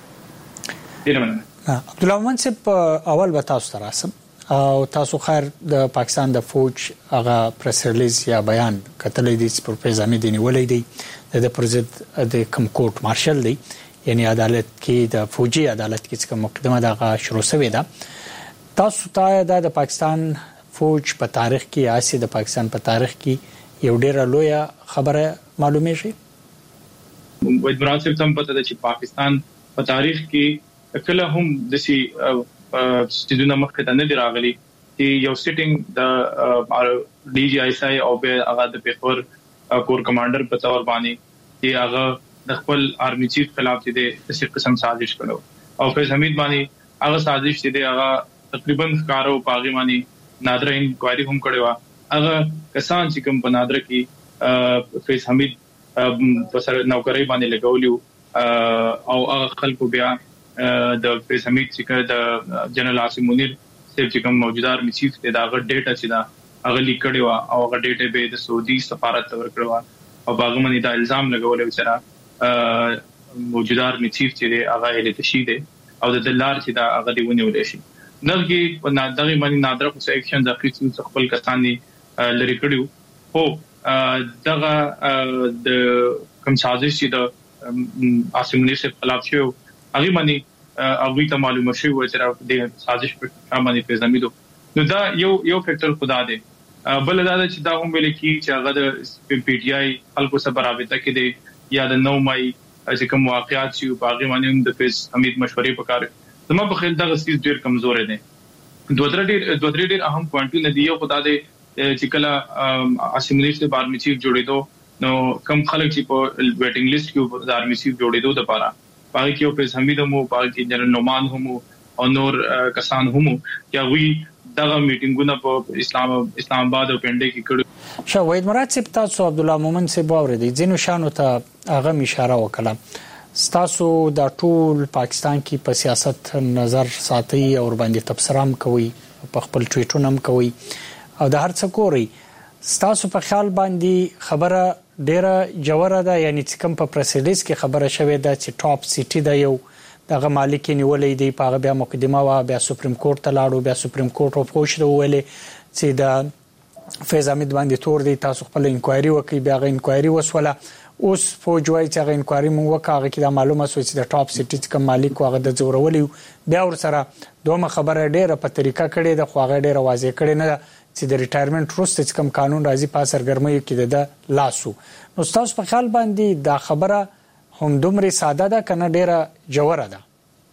عبد الله مومند صاحب اول به تاسو تراسم او تاسو خیر د پاکستان د فوج هغه پریس ریلیز یا بیان کتلې دي چې پر فیض حمید نیولې دي د پرزید د کم کورټ مارشل دی یعنی عدالت کې د فوجي عدالت کې څه مقدمه دغه شروع شوې ده تاسو ته د پاکستان فوج په تاریخ کې آسی د پاکستان په تاریخ کې یو ډېر لوی خبره معلومه شي وای برانسر تم پته ده چې پاکستان په تاریخ کې کله هم د سي ستدونه مخکې ته نه دی راغلي چې یو سټینګ د ډي جی آی اس آی او به هغه د پیښور کور کمانډر په تور باندې چې هغه د خپل آرمي چیف خلاف چې د څه قسم سازش کړو او فیض حمید باندې هغه سازش چې د هغه تقریبا کارو پاغي باندې نادره انکوایري هم کړو هغه کسان چې کوم په نادره کې فیض حمید په سر نوکرۍ باندې لګولیو او هغه خلکو بیا د فیض حمید چې د جنرال عاصم منیر صاحب چې کوم موجوده آرمي چیف دی دا غټ ډیټا چې دا هغه لیک کړو او هغه ډیټا به د سعودي سفارت ته ورکړو او هغه باندې دا الزام لګول چې موجوده آرمي چیف چې دی هغه اله تشی دی او د دلار چې دا هغه دی ونیول شي نغږي په نادرې باندې نادره خو سیکشن د خپل خپل کسان لري کړیو او دغه د کوم سازش چې د عاصم منیر صاحب خلاف شو هغه باندې هغه ته معلومه شوی و چې د سازش په باندې فیض حمید نو دا یو یو فیکټر خدا دی بل دا چې دا هم ویل کی چې هغه د پی ټی آی خلکو سره رابطه کې دی یا د نو مای چې کوم واقعیات چې باغی باندې د فیض حمید مشورې وکړ زما په خیال دا غسیز ډیر کمزور دی دوه درې ډیر دوه درې ډیر اهم پوینټونه دی یو خدا دی چې کله عاصم منیر صاحب آرمي چیف جوړېدو نو کم خلک چې په ویټینګ لیست کې د آرمي چیف جوړېدو د لپاره پاره کې او په حمید مو پاره کې جنرال نومان هم او نور کسان هم چې وی دغه میټینګونه په اسلام اسلام آباد او پنده کې کړو. شاه وحید مراد صاحب تاسو عبد الله مومن صاحب اوریدي ځینو شانو ته هغه اشاره وکړه تاسو د ټول پاکستان کې په سیاست نظر ساتي او باندې تبصره هم کوي په خپل ټویټونه هم کوي او د هر څه کوي تاسو په خیال باندې خبره ډیره جوړه ده یعنی چې کوم په پریسیډنس کې خبره شوې ده چې ټاپ سیټي ده یو دغه مالک نیولې دی په بیا مقدمه وا بیا سپریم کورټ ته لاړو بیا سپریم کورټ او پوښتنه ویلې چې د فیض احمد باندې تور دی تاسو خپل انکوایري وکړي بیا غو انکوایري وسوله اوس فوجوي چې غو انکوایري مو وکړه کې دا معلومه شو چې د ټاپ سیټي کوم مالک هغه د زورولې بیا ور سره دوه خبره ډیره په طریقه کړي د خواغه ډیره واضح کړي نه چې د ریټایرمنټ وروسته کوم قانون راځي په سرګرمۍ کې د لاسو نو تاسو په خیال باندې دا خبره هم دومره ساده ده کنه ډیره جوړه ده؟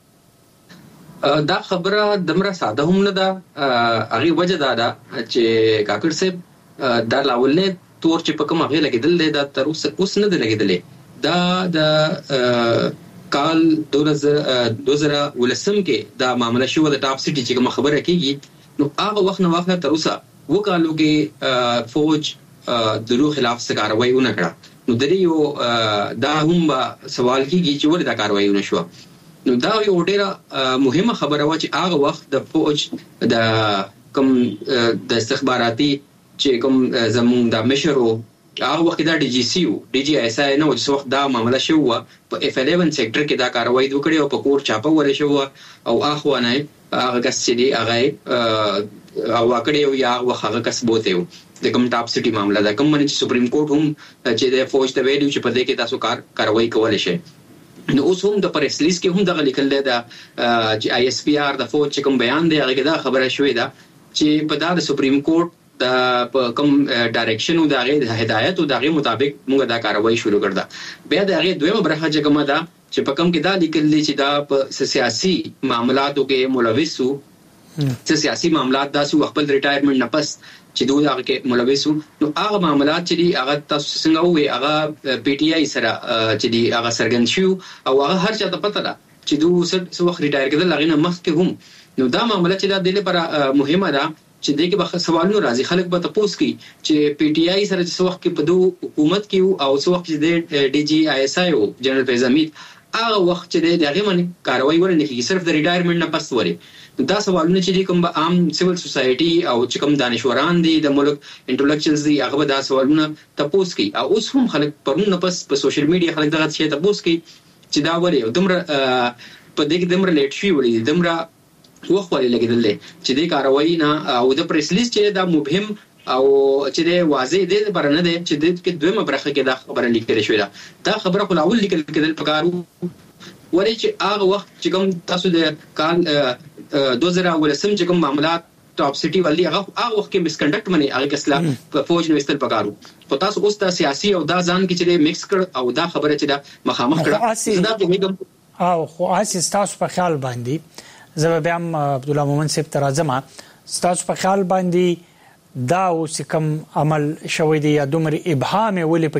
دا خبره دمره ساده هم نه ده. هغه وجه دا ده چې کاکړ صاحب دا لاولې تور چې په کوم هغه لګیدل دا تر اوسه اوس نه دی لګیدل دا د کال دوه هزار ولسم کې دا معاملې شو د ټاپ سیټي چې کوم خبره کیږي نو هغه وخت نه واخله تر اوسه وکالو کې فوج د لو خلاف څه کاروایی ونه کړه نو د یو دا هم سوال کیږي چې ولې دا کاروایی ونه شو. نو دا یو ډیره مهمه خبره و چې هغه وخت د فوج د کوم د استخباراتي چې کوم زمون د مشرو هغه وخت دا ډي جي سي او ډي جي اس آی نو چې وخت دا معاملې شو په اف یازده سېکټر کې دا کاروایی وکړي او په کور چاپه ورې شو او اخوانه هغه کس چې دی هغه او واکړي او یا هغه کس بوته د کوم ټاپ سیټي معاملې دا کوم چې سپریم کورټ هم چې د فوج ته ویلو چې په دې کې تاسو کار کاروایی کولای شئ. نو اوس هم د پریس ریلیز کې هم دغه لیکل دی دا چې آی اس پی آر د فوج چې کوم بیان دی هغه دا خبره شوې ده چې په دا د سپریم کورټ د کوم ډایریکشن او د هدایت او دغه مطابق موږ دا کاروایی شروع کړه. بیا د هغه دویمه برخه چې کومه ده چې په کوم کې دا لیکل دي چې دا په سیاسي معاملاتو کې ملوث وو چې سیاسي معاملات داسې خپل ریټایرمنټ نه پس چې دوی هغه کې ملوث وو نو هغه معاملات چې دی هغه تاسو څنګه وې هغه پی ټی آی سره چې دی هغه سرګن شو او هغه هر چا ته پته ده چې دوی څو وخت ریټایر کېدل هغه نه مخکې هم نو دا معاملات چې دا د لپاره مهمه ده چې دغه به سوالونه راځي خلک به تاسو کوي چې پی ټی آی سره څو وخت کې په دوه حکومت کې او څو وخت چې د ډي جی آی اس آی او جنرال فیض احمد هغه وخت چې دغه باندې کاروایی ورنه کیږي صرف د ریټایرمنټ نه پس وره دا سوالونه چې کوم عام سیول سوسایټي او چې کوم دانشوران دي د ملک انټلیکچوالز دي هغه دا سوالونه تاسو کوي او اوس هم خلک پرونه پس په سوشل میډیا خلک دغه شی تاسو کوي چې دا وره دمر په دې کې دمر لیټ شي وړي دمر وخت ولې لګیدل چې د کاروایی نه او د پریس لیست چې دا مبهم او چې د واضح دي برنه دي چې د کې دویمه برخه کې دا خبره لیکل شوې ده دا خبره خو اول لیکل کېدل پکارو ولې چې هغه وخت چې کوم تاسو د کال دوه هزار ولسم چې کوم معاملات ټاپ سیټي ولې هغه هغه وخت کې مسکنډکټ منی هغه کسلا په فوج نو استل پکارو خو تاسو اوس د سیاسي او دا ځان کې چې مکس کړ او دا خبره چې دا مخامخ کړه دا کومه او خو اساس تاسو په خیال باندې زه بیا هم عبد الله مومن صاحب ترازم تاسو په خیال باندې دا اوس کوم عمل شوی دی یا دومره ابهام ولې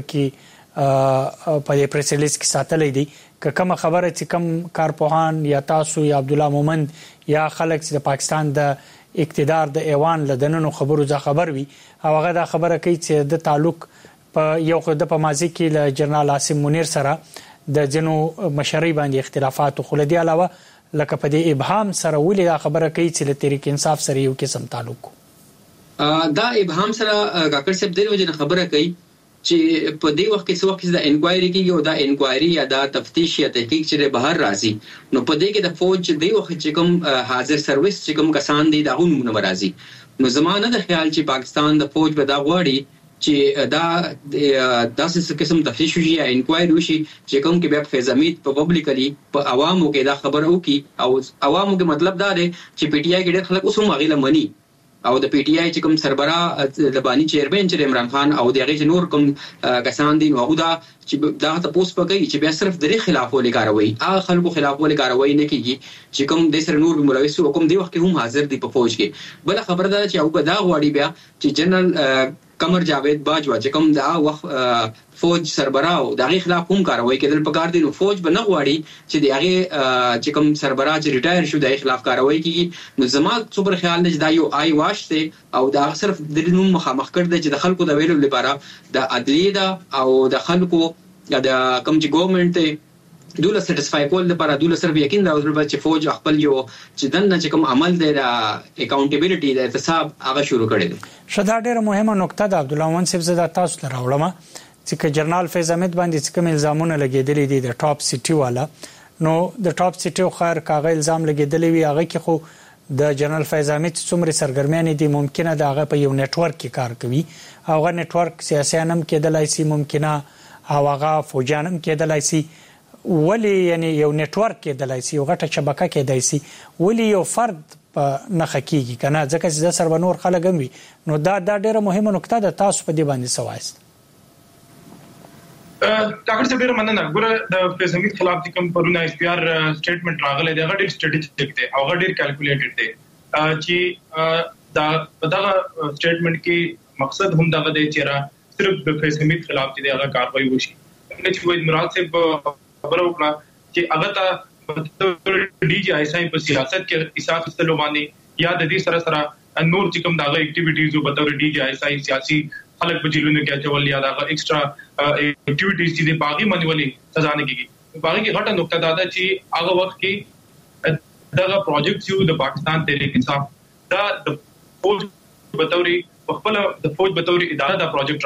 پکې په پریس ریلیز کې ساتلې دي که کوم خبره چې کوم کارپوهان یا تاسو یا عبد الله مومن یا خلک چې د پاکستان د اقتدار د ایوان لدنونو خبرو ځا خبر وي او هغه دا خبره کوي چې د تعلق په یو خد په ماضي کې له جنرال عاصم منیر سره د جنو مشرۍ باندې اختلافات خو لدی علاوه لکه په دې ابهام سره ولې دا خبره کوي چې له تحریک انصاف سره یو قسم تعلق دا ابهام سره کاکړ صاحب د وجه خبره کوي چې په دې وخت کې څو وخت د انکوایري کېږي او دا انکوایري یا دا تفتیش یا تحقیق چې بهر راځي نو په دې کې د فوج د وخت چې کوم حاضر سرویس چې کوم کسان دي دا هم ناراضي نو زمانه د خیال چې پاکستان د فوج به دا غواړي چې دا داسې قسم تفتیش وشي یا انکوایري وشي چې کوم کې به فیض احمد په پبلکلی په عوامو کې دا خبره وکي او عوامو کې مطلب دا دی چې پی ټی آی کې ډېر خلک اوس هم غیله مني او د پی ټی آی چې کوم سربراه د بانی چیرمن چې عمران خان او دغه نور کوم کسان دي نو دا چې دا تاسو په کوي چې بیا صرف د خلاف ولې کاروي هغه خلکو خلاف ولې کاروي نه کیږي چې کوم د سر نور ملوث او کوم دی وخت هم حاضر دي په فوج کې بل خبردار چې او دا غواړي بیا چې جنرال قمر جاوید باجوا چې کوم دا وخت فوج سربراو دغه خلاف هم کاروي کېدل پکار دي نو فوج به نه غواړي چې دغه چې کوم سربرا چې ریټایر شو دغه خلاف کاروي کیږي نو زما څومره خیال دی دا یو آی واش دی او دا صرف د نوم مخامخ کړ دی چې د خلکو د ویلو لپاره د عدلیه دا او د خلکو یا د کوم چې ګورنمنت ته دوله سټیسفای کول لپاره دوله صرف یقین راوړل چې فوج خپل یو چې دنه چې کوم عمل دی د اکاونټیبিলিټي د احتساب هغه شروع کړی دی شدا ډیره مهمه نقطه ده عبد الله منصف زدا تاسو ته راوړم چې جنرال فیض احمد باندې چې کوم الزامونه لګیدلې دي د ټاپ سټي والا نو د ټاپ سټي خیر کاغه الزام لګیدلې وی هغه کې خو د جنرال فیض احمد څومره سرګرمیان دي ممکنه د هغه په یو نت ورک کې کار کوي او هغه نت ورک سیاسيانم کېدلای شي ممکنه او هغه فوجانم کېدلای شي ولی یعنی یو نت ورک کېدلای شي یو غټه شبکه کېدای شي ولی یو فرد په نخ کېږي کنه ځکه چې د سربنور خلک هم وي نو دا دا ډیره مهمه نقطه ده تاسو په دې باندې سوایست کاغذ څه ډیر مننه ګوره د فیض حمید خلاف د کوم پرونه اس پی آر سټیټمنټ راغلی دی هغه ډیر سټریټیجیک دی او هغه ډیر کیلکولیټډ دی چې دا دغه سټیټمنټ کې مقصد هم دغه دی چې را صرف د فیض حمید خلاف چې هغه کاروایی وشي نه چې وایي مراد صاحب خبرو کړه چې هغه ته ډي جی آی اس آی په سیاست کې حساب استلو باندې یا د دې سره سره نور چې کوم دغه اکټیویټیز او بطور ډي جی آی اس آی سیاسي خلک په جیلونو کې اچول یا دا ایکسترا اکټیویټیز چې باغی منولي سزا نه کیږي باغی کې غټه نقطه دا ده چې هغه وخت کې دغه پروجیکټ یو د پاکستان تحریک انصاف دا د فوج بطوري خپل د فوج بطوري اداره دا پروجیکټ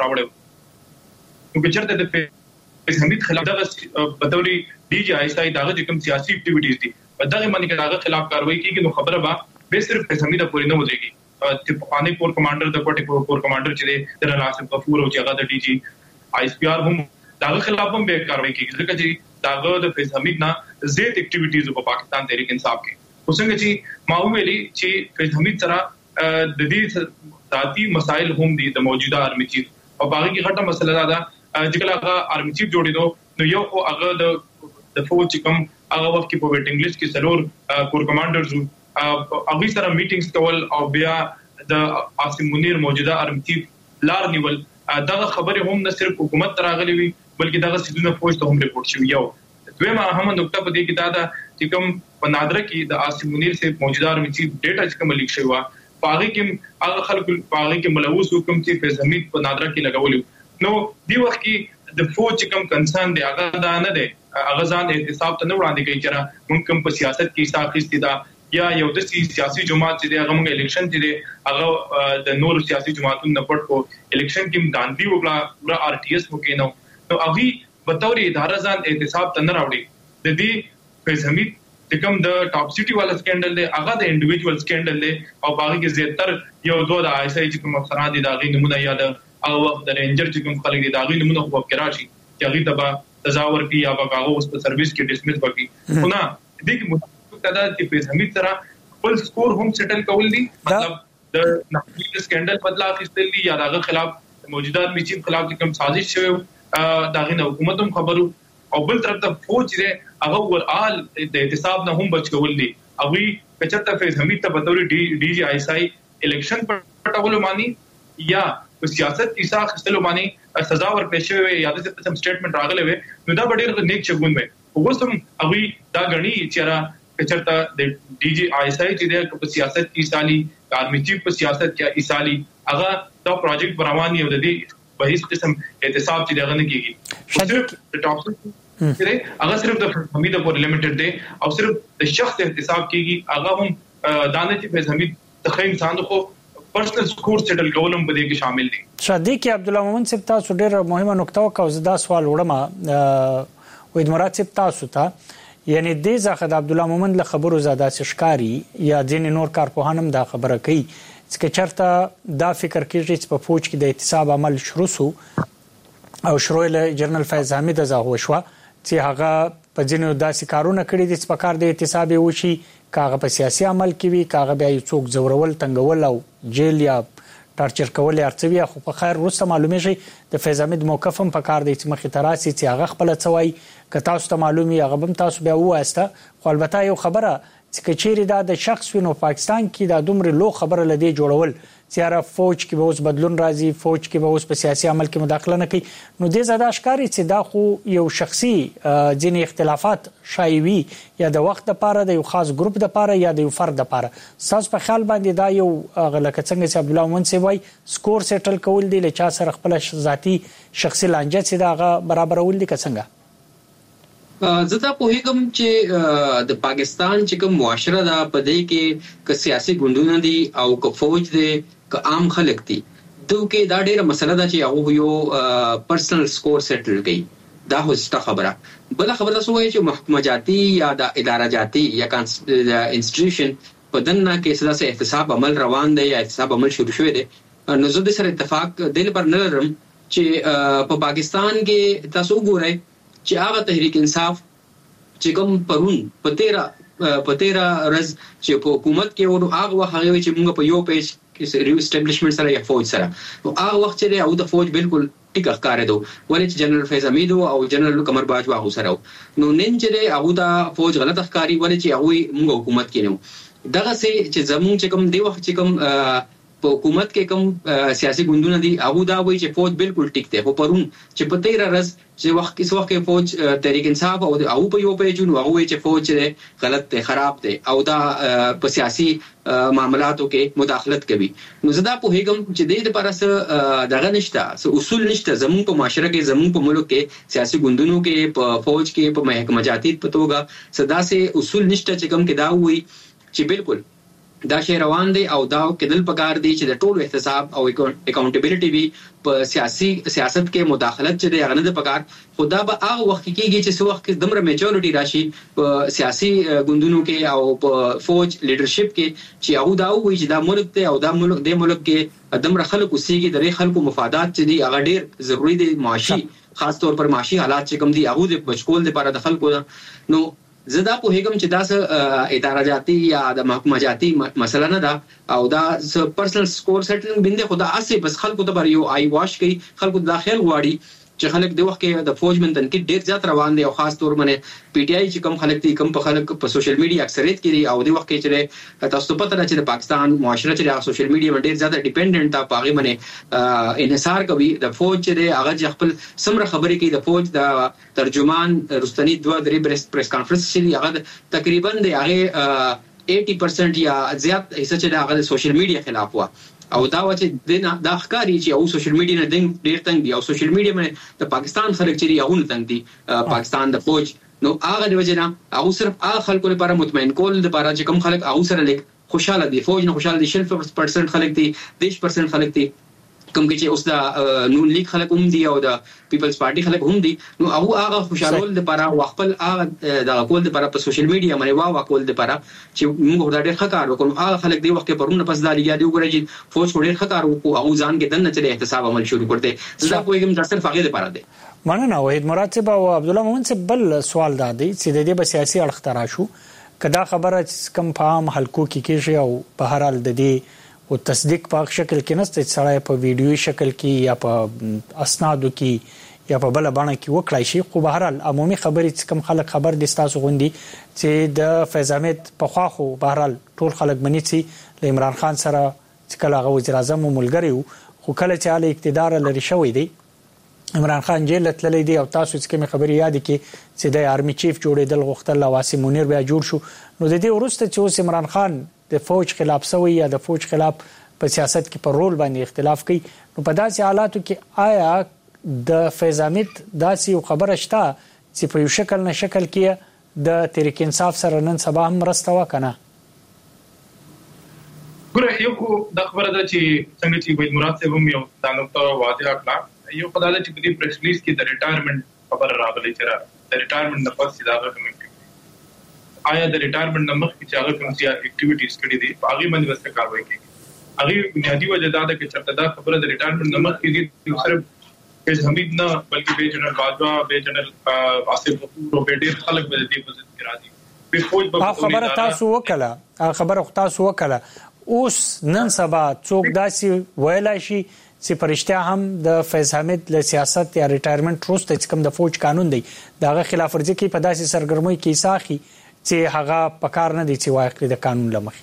راوړل نو چې چرته د فیض حمید خلاف دغه بطوري ډي جی آی اس آی دغه کوم سیاسي اکټیویټیز دي دغه باندې کې دغه خلاف کاروایی کیږي نو خبره به به صرف فیض حمید پورې نه ودرېږي چې پخوانی کور کمانډر د کوټي کور کمانډر چې د ناصر غفور او چې هغه د ډي جی آی اس پی آر هم دغه خلاف هم به کاروایی کیږي ځکه چې دغه د فیض حمید نه زیات اکټیویټیز په پاکستان تحریک انصاف کې وسنګ چې ما ویلي چې فیض حمید سره د دې ذاتی مسائل هم دي د موجوده آرمي چیف او باقي کې غټه مسله ده چې کله هغه آرمي چیف جوړیدو نو یو خو هغه د د فوج کوم هغه وخت کې په ویټینګ لیست کې څلور کور کمانډرز هغه سره میټینګز کول او بیا د عاصم منیر موجوده آرمي چیف لار نیول دغه خبره هم نه صرف حکومت تراغلي وي بلکې دغه سیدونه فوج ته هم ریپورت شوی یو دویمه اهم نقطه په دې کې دا ده چې کوم په نادره کې د عاصم منیر سے موجوده آرمي چیف ډیټا چې کوم لیک شوی و پاغي کې هغه خلکو پاغي کې ملوث حکم چې فیض حمید په نادره کې لګول نو دی وخت کې د فوج کوم کنسرن دی هغه دا نه دی هغه ځان احتساب ته نه وړاندې کوي چې موږ کوم په سیاست کې ساخستې ده یا یو د سیاسي جماعت چې هغه موږ الیکشن چې هغه د نور سیاسي جماعتونو نه پټ کو الیکشن کې داندي وکړه ار ټي اس وکینو نو هغه په تور اداره ځان احتساب ته نه راوړي د دې فیض حمید د کوم د ټاپ سټي والا سکینډل دی هغه د انډیویډوال سکینډل دی او باقي کې زیاتره یو دوه د آی اس آی چې کوم افسران دي دا غي نمونه یا د هغه وخت د رینجر چې کوم خلک دي دا غي نمونه خو کې راشي چې هغه تبا تزاور کی یا هغه اوس په سرویس کې ډیسمس وکړي خو نه دې کې دا چې فیض حمید سره خپل سکور هم سیټل کول دي مطلب د نقلی سکینډل بدلا اخیستل دي یا دغه خلاف موجوده میچین خلاف کوم سازش شوی دغه حکومت هم خبرو او بل طرف ته فوج دې هغه ورال د احتساب نه هم بچ کول دي او وی کچته فیض حمید ته بطور ډي جی آی اس آی الیکشن پټول مانی یا په سیاست کې ساخ استلو مانی سزا ورکړې شوی یا د سم سټیټمنټ راغلی وي نو دا ډېر نیک چګون وي وګورم هغه دا غني چې چرته د ډي جی آی اس آی چې د سیاست کې سالي آرمي چیف په سیاست کې ایسالي هغه دا پروجیکټ رواني او د دې په هیڅ قسم احتساب چې دغه نه کیږي صرف د ټاپ سټي هغه صرف د حمید په لیمټډ دی او صرف د شخص احتساب کیږي هغه هم دانه چې فیض حمید تخین انسان خو پرسنل سکور سیټل کولم په دې کې شامل دي شادي کې عبد الله مومن صاحب تاسو ډېر مهمه نقطه او زدا سوال وړم وید مراد صاحب تاسو ته یعنی دې ځخه د عبد الله مومن له خبرو زاده شکاري یا ځین نور کارپوهانم دا خبره کوي چې چرته دا فکر کېږي چې په فوج کې د احتساب عمل شروع سو او شروع له جنرال فیض حمید زغو شو چې هغه په ځینو داسې کارونه کړی دي چې په کار د احتساب وشي کاغه په سیاسي عمل کې وي کاغه بیا یو څوک زورول تنګول او جیل یا ټارچر کول ارڅوي خو په خیر روسته معلومه شي د فیض حمید موقف هم په کار دی چې مخې تراسي چې هغه خپل څوي که تاسو ته معلومي هغه هم تاسو بیا واسته خو البته یو خبره چې چیرې دا د شخص وینو پاکستان کې دا دومره لو خبره لدی جوړول چې را فوج کې به اوس بدلون راځي فوج کې به اوس په سیاسي عمل کې مداخله نه کوي نو د زړه ښکاری چې دا خو یو شخصي ځینې اختلافات شایوي یا د وخت لپاره د یو خاص ګروپ لپاره یا د یو فرد لپاره تاسو په خیال باندې دا یو غلکه څنګه چې عبد الله مومن سی وای سکور سیټل کول دی لچا سره خپل ذاتی شخصي لانجه چې دا برابرول دي څنګه زه په هیڅ چې د پاکستان چې کوم معاشره دا پدې کې ک سیاسي ګوندونه دي او ک فوج دي ک عام خلک دي دوی دا ډیره مسله ده چې هغه یو پرسنل سکور سیټل کوي دا هوسته خبره بل خبره سوې چې محکمه جاتی یا د اداره جاتی یا انسټیټیوشن په دنه کې سلاسه احتساب عمل روان دی یا احتساب عمل شروع شوی دی نو زه د سره اتفاق دل پر نه لرم چې په پاکستان کې تاسو ګورئ چې هغه تحریک انصاف چې کوم پرون په تیرا په تیرا رز چې په حکومت کې ورو هغه وخت هغه چې موږ په یو پیج کې ریو اسټابلیشمنت سره یا فوج سره نو هغه وخت چې او د فوج بالکل ټیک ښکارې دو ولې چې جنرال فیض حمید او جنرال قمر باج واغو سره نو نن چې هغه د فوج غلط ښکاری ولې چې هغه موږ حکومت کې نو دغه چې زموږ چې کوم دی وخت چې کوم په حکومت کې کوم سیاسي ګوندونه دي هغه دا وایي چې فوج بالکل ټیک دی خو پرون چې په تیر ورځ چې وخت کې وخت کې فوج تحریک انصاف او او په یو پیجونو هغه وایي چې فوج غلط دی خراب دی او دا په سیاسي معاملاتو کې مداخلت کوي نو زه دا په هیګم چې د دې لپاره څه دغه نشته اصول نشته زموږ په معاشره کې زموږ په ملک کې سیاسي ګوندونو کې په فوج کې په محکمه جاتی په توګه صدا سه اصول نشته چې کوم کې دا وایي چې بالکل دا شی روان دی او دا کېدل پکار دی چې د ټولو احتساب او اکاونټیبিলিټي وي په سیاسي سیاست کې مداخلت چې دی هغه نه پکار خدا به هغه وخت کېږي چې څو وخت کې دمر میجورټي راشي په سیاسي ګوندونو کې او په فوج لیډرشپ کې چې هغه دا وایي چې دا ملک دی او دا ملک د ملک کې دمر خلکو سیږي د خلکو مفادات چې دی هغه ډیر ضروری دي معاشي خاص طور پر معاشي حالات چې کوم دي هغه د بچکول لپاره د خلکو نو زدا په هیګم چې دا س اداره جاتی یا د محکمه جاتی مسله نه ده او دا پرسنل سکور سیټلینګ بنده خدا اسه بس خلکو ته بر یو آی واش کوي خلکو داخل غواړي چې خلک د وخت کې د فوج من تنقید ډیر زیات روان دي او خاص طور باندې پی ټ آی چې کم خلک دي کم په خلک په سوشل میډیا اکثریت کې دي او د وخت کې چې تاسو ته پته ده چې د پاکستان معاشره چې د سوشل میډیا باندې ډیر زیات ډیپندنت ده په هغه باندې انحصار کوي د فوج چې هغه خپل سمره خبرې کوي د فوج د ترجمان رستنی دوه درې پریس کانفرنس چې هغه تقریبا د هغه اسی پرسنټ یا زیات حصہ چې هغه سوشل میډیا خلاف و او دا و چې د ښکاری چې او سوشل میډیا نه ډیر تنګ دي او سوشل میډیا باندې د پاکستان خلک چې هغه نه تنګ دي پاکستان د فوج نو هغه د وجنه هغه صرف هغه خلکو لپاره مطمئن کول لپاره چې کوم خلک هغه سره لیک خوشاله دي فوج نه خوشاله دي شل پرسنټ خلک دي دیش پرسنټ خلک دي کوم کې چې اوس دا نون لیگ خلک هم دي او د پیپلز پارټي خلک هم دي نو هغه هغه خوشاله لپاره خپل هغه د کول لپاره په سوشل میډیا باندې وا وا کول لپاره چې موږ دا ډېر ښه کار وکړو هغه خلک دی وخت پرونه پس د لیګیا دی وګورئ چې فوج ډېر ښه کار وکړو او ځان کې دنه چې احتساب عمل شروع کړته زه کوم د صرف هغه لپاره دی مننه وحید مراد صاحب او عبد الله مومن صاحب بل سوال دا دی چې د دې سیاسي اړخ تراشو کدا خبره کم فهم حلقو کې کېږي او په هر حال د دې او تصدیق په شکل کې نسته چې په ویډیوي شکل کې یا په اسنادو کې یا په بل باندې کې وکړای شي خو به هر حال عمومي خبرې چې کم خلک خبر دي تاسو غوندي چې د فیض احمد په خوا خو به هر حال ټول خلک مني چې ل عمران خان سره چې کله هغه وزیر اعظم ملګری خو کله چې علي اقتدار لري شوی دی عمران خان جیل تللی دی او تاسو چې کوم خبري یاد کی چې د آرمي چیف جوړېدل غوښتل واسم منیر بیا جوړ شو نو د دې ورسته چې اوس عمران خان د فوج خلاف سوی یا د فوج خلاف په سیاست کې پر رول باندې اختلاف کوي نو په داسې حالاتو کې آیا د فیض احمد داسې خبره شته چې په یو شکل نه شکل کې د تحریک انصاف سره نن سبا هم مرسته وکنه ګوره یو د خبره ده چې څنګه چې وید مراد صاحب هم یو دا نقطه واضح کړه یو خدای چې په دې پریس ریلیز کې د ریټایرمنټ خبر راغلی چې د ریټایرمنټ د پس دا کوم آیا د ریټایرمنټ نمبر کې چې هغه کوم څه اکټیویټیز کړې دي هغه باندې وسته کاروي کوي هغه بنیادی وجه دا ده چې چرته دا خبره د ریټایرمنټ نمبر کې دي صرف فیض حمید نه بلکې به جنرال باجوا به جنرال آصف غفور او به ډېر خلک به دې په ځای کې راځي په فوج په خبره تاسو وکړه خبره تاسو وکړه اوس نن سبا څوک داسې ویلای شي چې پرشتیا هم د فیض حمید له سیاست یا ریټایرمنټ روسته چې کوم د فوج قانون دی دغه خلاف ورزي کې په داسې سرګرمۍ کې ساخي چې هغه پکار نه دي چې واقعي د قانون لمخ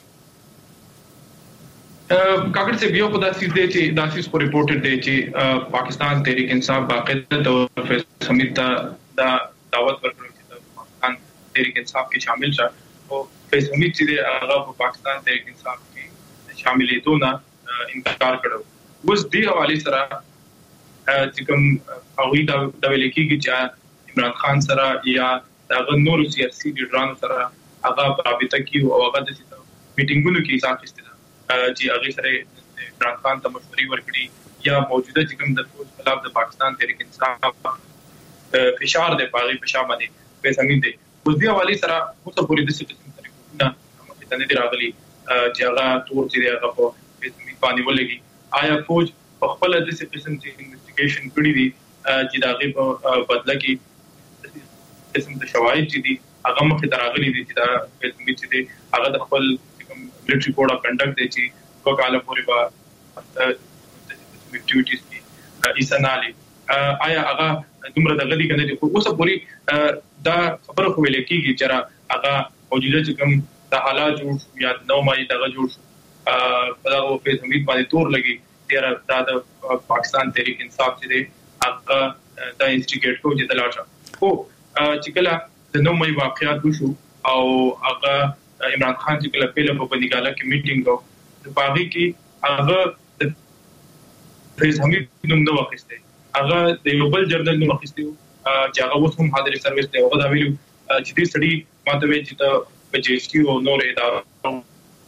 کاګر سے بیا خدا سیدھے چې داسې کو ریپورټډ دی چې پاکستان تحریک انصاف باقاعده د فیصل حمید دا دعوت ورکړه چې پاکستان تحریک انصاف کې شامل شه او فیصل حمید چې هغه په پاکستان تحریک انصاف کې شاملېدو نه انکار کړو. اوس دی حواله سره چې کوم هغه دا د ویل کېږي چې عمران خان سره یا د نور سیاسي لیډرانو سره هغه رابطه کې او هغه د میټینګونو کې حساب کېسته چې هغه سره عمران خان ته مشورې ورکړي یا موجوده چې کوم د فوج خلاف د پاکستان تحریک انصاف فشار دی پاغي فشار باندې په زمين دی. اوس دی حواله سره اوسه پوری د څه قسم طریقونه هم ته نه دی راغلي چې هغه تور چې هغه په زمين باندې ولګي. آیا فوج په خپل د څه قسم چې انویسټیګیشن کړی دی چې دا غي په بدله کې قسم د شواهد چې دي هغه مخه دراغلي دي چې دا په زمين چې دي هغه د خپل military code of conduct دی چې په کاله پورې با اکټیویټیز کی ایسنالي آیا هغه دومره د غلي کنه چې اوسه پوری دا خبره خو ویل کېږي چې هغه موجوده چې کوم د حالات جوړ یا نو ماي دغه جوړ په دغه په زمید باندې تور لګي چې دا د پاکستان تحریک انصاف چې دی هغه دا انسټیګیټ کو چې دلاشه خو چې کله د نو ماي واقعیت وشو او هغه عمران خان چې کله پیله په بندګاله کې میټینګ وکړ په هغه کې هغه د فیض حمید نوم نو واخیسته هغه د یو بل جنرال نوم واخیسته چې هغه اوس هم حاضر سرویس دی هغه دا ویلو چې دې سړي ماته وی چې د بجېسټي او نور ادارو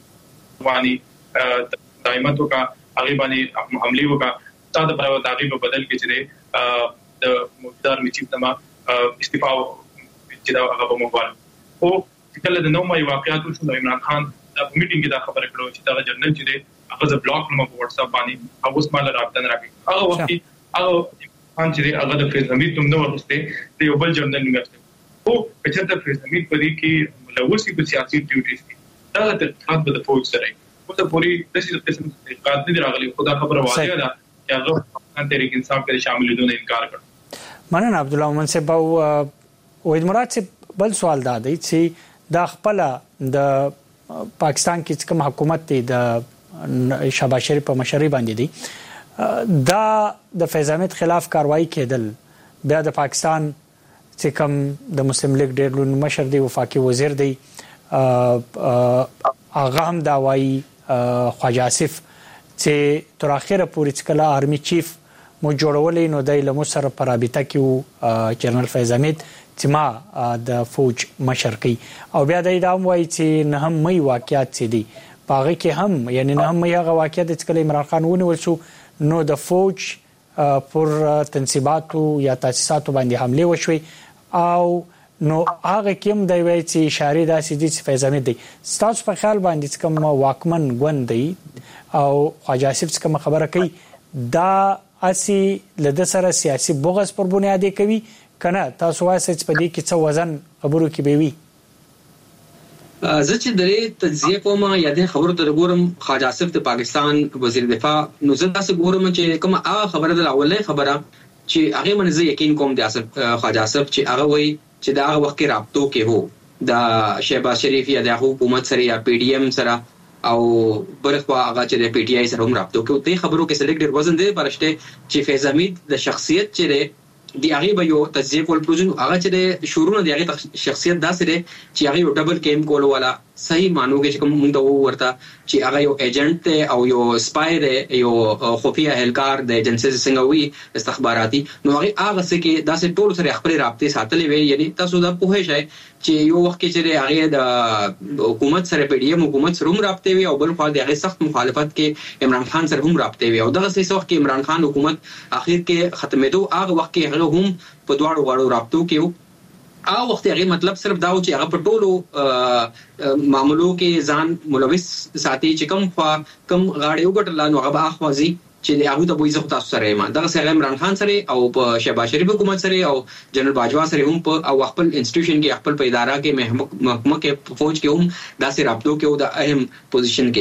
باندې دایماتو کا هغه باندې حمله وکړه تا د پرو داغي په بدل کې چې د موجودار میچیف تما استعفا چې دا هغه په موبایل او کله د نو مې واقعیت شو د عمران خان د میټینګ کې دا خبره کړو چې دا جنرال چې دی هغه د بلاک نوم په واتس اپ باندې هغه اوس مال رابطه نه راکړي هغه وخت هغه خان چې هغه د فیض حمید نوم نو ورسته د یو بل جنرال نوم ورسته او چې د فیض حمید په دې کې ملوثي په سیاسي ډیوټیز کې دا د خاط د فوج سره او د پوری د څه قسم تحقیقات نه راغلي خدا خبره واضحه ده چې هغه پاکستان تحریک انصاف کې شامل دي نه انکار کړ. مننه عبد الله مومن صاحب او وید مراد صاحب بل سوال دا دی چې دا خپل د پاکستان کې کوم حکومت دی د شهباز شریف په مشرۍ باندې دی دا د فیض حمید خلاف کاروایی کېدل بیا د پاکستان چې کوم د مسلم لیگ ډېر لوی مشر دی وفاقي وزیر دی هغه هم دا وایي خواجه آصف چې تر اخره پورې کله آرمي چیف مو جوړولې نو د لمو سره پر رابطه کې جنرال فیض حمید چې ما د فوج مشر کوي او بیا د ادم وایي چې نه هم مې واقعیت چې دي پاغه کې هم یعنی نه هم هغه واقعیت چې کله عمران خان ونیول شو نو د فوج پر تنصیباتو یا تاسیساتو باندې حمله وشوي او نو هغه کوم دی وایي چې اشاره داسې دي چې فیض حمید دی ستاسو په خیال باندې کوم واکمن غوند دی او خواجه آصف کوم خبره کوي دا اسی لده سره سیاسي بغض پر بنیاد کوي کنه تاسو وایئ چې په دې کې څه وزن خبرو کې به وي. زه چې درې تجزیه کوم یا د خبرو ته ګورم خواجه آصف د پاکستان وزیر دفاع نو زه تاسو ګورم چې کوم هغه خبره د اولې خبره چې هغه منځ یقین کوم د آصف خواجه آصف چې هغه وایي چې دا وخت کې رابطو کې هو د شهباز شریف یا د حکومت سره یا پی ډی ایم سره او برخوا هغه چې د پی ټی آی سره هم رابطو کې ته خبرو کې سلیکټ ډیر وزن دی پرشته چې فیض حمید د شخصیت چې دی هغه به یو تجزیه کول پروژن هغه چې د شروع نه دی هغه شخصیت داسې دی چې هغه یو ډبل کیم کول والا صحیح مانو کې چې کوم موږ ته ورته چې هغه یو ایجنټ دی او یو سپای دی یو خفیه اهلکار د ایجنسیز څنګه وي استخباراتي نو هغه هغه څه کې داسې ټول سره خپل رابطې ساتلې وي یعنی تاسو دا پوهه شئ چې یو وخت کې چې هغه د حکومت سره پی ډی ایم حکومت سره هم رابطې وي او بل خو د هغه سخت مخالفت کې عمران خان سره هم رابطې وي او دغه څه وخت کې عمران خان حکومت اخر کې ختمېدو هغه وخت کې هغه هم په دواړو غاړو رابطو کې هغه وخت هغه مطلب صرف دا و چې هغه په ټولو معاملو کې ځان ملوث ساتي چې کوم کم غاړې وګټل نو هغه اخوازي چې هغه د بوې زخه تاسو سره ما دغه سره عمران خان سره او په شهباز شریف حکومت سره او جنرال باجوا سره هم په او خپل انسټیټیوشن کې خپل په اداره کې محکمه کې فوج کې هم داسې رابطو کې او د اهم پوزیشن کې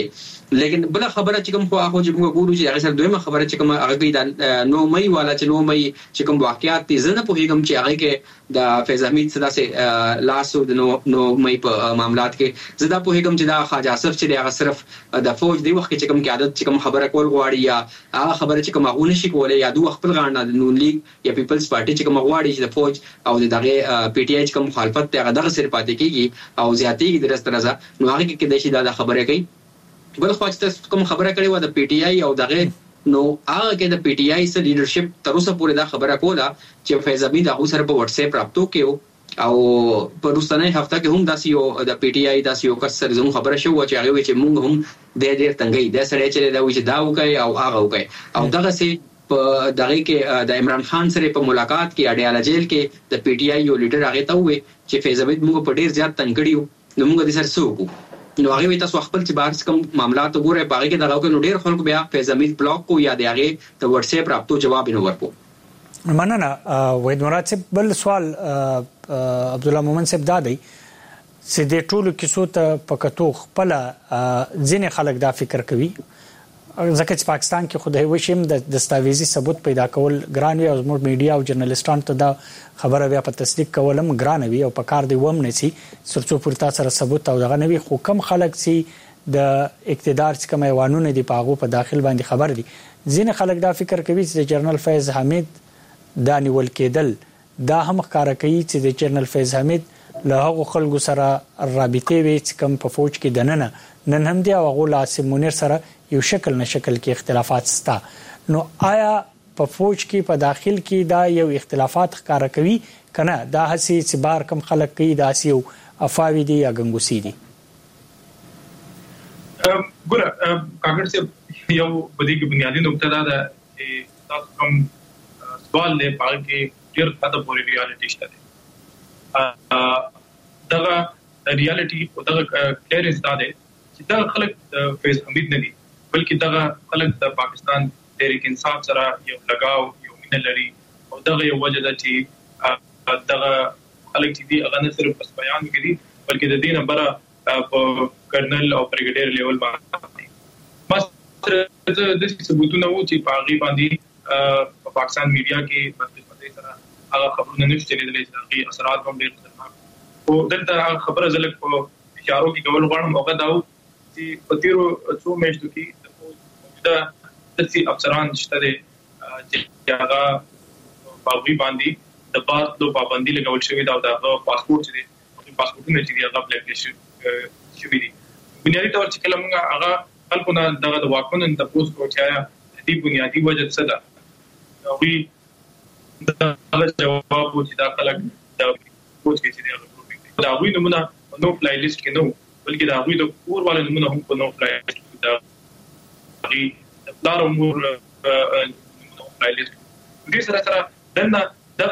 لیکن بل خبره چې کوم خو هغه چې موږ ګورو چې هغه سره دویمه خبره چې کوم هغه کې نو مې والا چې نو مې چې کوم واقعیات دي زنه په هیګم چې هغه کې د فیض حمید صدا سه لاسو د نو نو مې په معاملات کې زدا په هیګم چې دا خواجه اسف چې هغه صرف د فوج دی وخت چې کوم کې عادت چې کوم خبره کول غواړي یا هغه خبره چې کوم هغه نشي کولای یا دوه خپل غاڼه د نون لیگ یا پیپلز پارټي چې کوم غواړي چې د فوج او دغه پی ټ آی چې کوم مخالفت هغه دغه سر پاتې کیږي او زیاتې د رسترزه نو هغه کې د شي دا خبره کوي بل خو چې کوم خبره کړې و د پی ټ آی او دغه نو هغه کې د پی ټ آی سره لیډرشپ تر اوسه پورې دا خبره کوله چې فیض حمید هغه سره په واتس اپ رابطو کې او په روسنۍ هفته کې هم داسې یو د پی ټ آی داسې یو کس سره زموږ خبره شو چې هغه چې موږ هم د ډېر تنګي د سره چې دا وایي چې دا وکي او هغه وکي او دغه سي په دغه کې د عمران خان سره په ملاقات کې اډیاله جیل کې د پی ټ آی یو لیډر هغه ته وې چې فیض حمید موږ په ډېر زیات تنګ کړیو نو موږ د سر سوکو نو هغه وي تاسو خپل چې بار کوم معاملات وګورئ باغې کې دغه نو ډېر خلکو بیا فیض حمید بلاک کو یا د هغه د واتس اپ رابطو جواب نه ورکو مننه وحید مراد صاحب بل سوال عبد الله مومن صاحب دا دی چې د ټولو کیسو ته پکتو خپل ځینې خلک دا فکر کوي ځکه چې پاکستان کې خدای وشیم د دستاویزي ثبوت پیدا کول ګران وي او زموږ میډیا او جرنالستان ته دا خبره بیا په تصدیق کولم ګران وي او په کار دی ووم نه سي سرڅو پورتا سره ثبوت او دغه نوي حکم خلک سي د اقتدار څخه میوانونه دی پاغو په داخل باندې خبر دي ځینې خلک دا فکر کوي چې جنرال فیض حمید دا نیول کېدل دا هم ښکارا کوي چې د جنرال فیض حمید له هغو خلکو سره رابطې وي چې کوم په فوج کې دننه نن هم دی او هغه لاسم منیر سره یو شکل نه شکل کې اختلافات ستا نو آیا په فوج کې په داخل کې دا یو اختلافات ښکارا کوي کنه دا هسي چې بار کم خلک کوي دا هسي یو افاوی دي یا ګنګوسی دي ګوره کاګر سے یو بدی کې بنیادی نقطه دا ده چې تاسو کوم سوال له پاره کې ډیر خاطر پوری ریالټی شته دغه ریالټی او دغه کلیرنس دا ده چې دا خلک فیض حمید نه دي بلکې دغه خلک د پاکستان تحریک انصاف سره یو لگاو یو مینه لري او دغه یو وجه ده چې دغه خلک چې دي هغه نه صرف بس بیان کوي بلکې د دې نه بره په کرنل او بریګیډیر لیول باندې ماستر د ثبوتونه وو چې پاغي باندې په پاکستان میډیا کې په دې سره هغه خبرونه نشته لري چې هغه اثرات هم ډېر خطرناک او دلته خبره زلک په اشارو کې کول غواړم هغه داو چې په تیرو څو میاشتو کې د موجوده داسې افسران شته دي چې هغه باغوي باندې د باسلو پابندي لګول شوې ده او د پاسپورت چې د پاسپورتونو چې هغه بلیک لیست شوی دي بنیادی تور چې کله موږ هغه خلکو نه دغه د واکمن د پوسټ کوچایا د دې بنیادی وجه څه ده وی دا جواب چې دا خلک د پوسټ کې چې هغه دا وی نمونه نو فلای لیست کې نو بلکې دا غوي د کور والے نمونه هم په نو فلای لیست دا غي د پلار امور نو فلای لیست دې سره سره دنه دا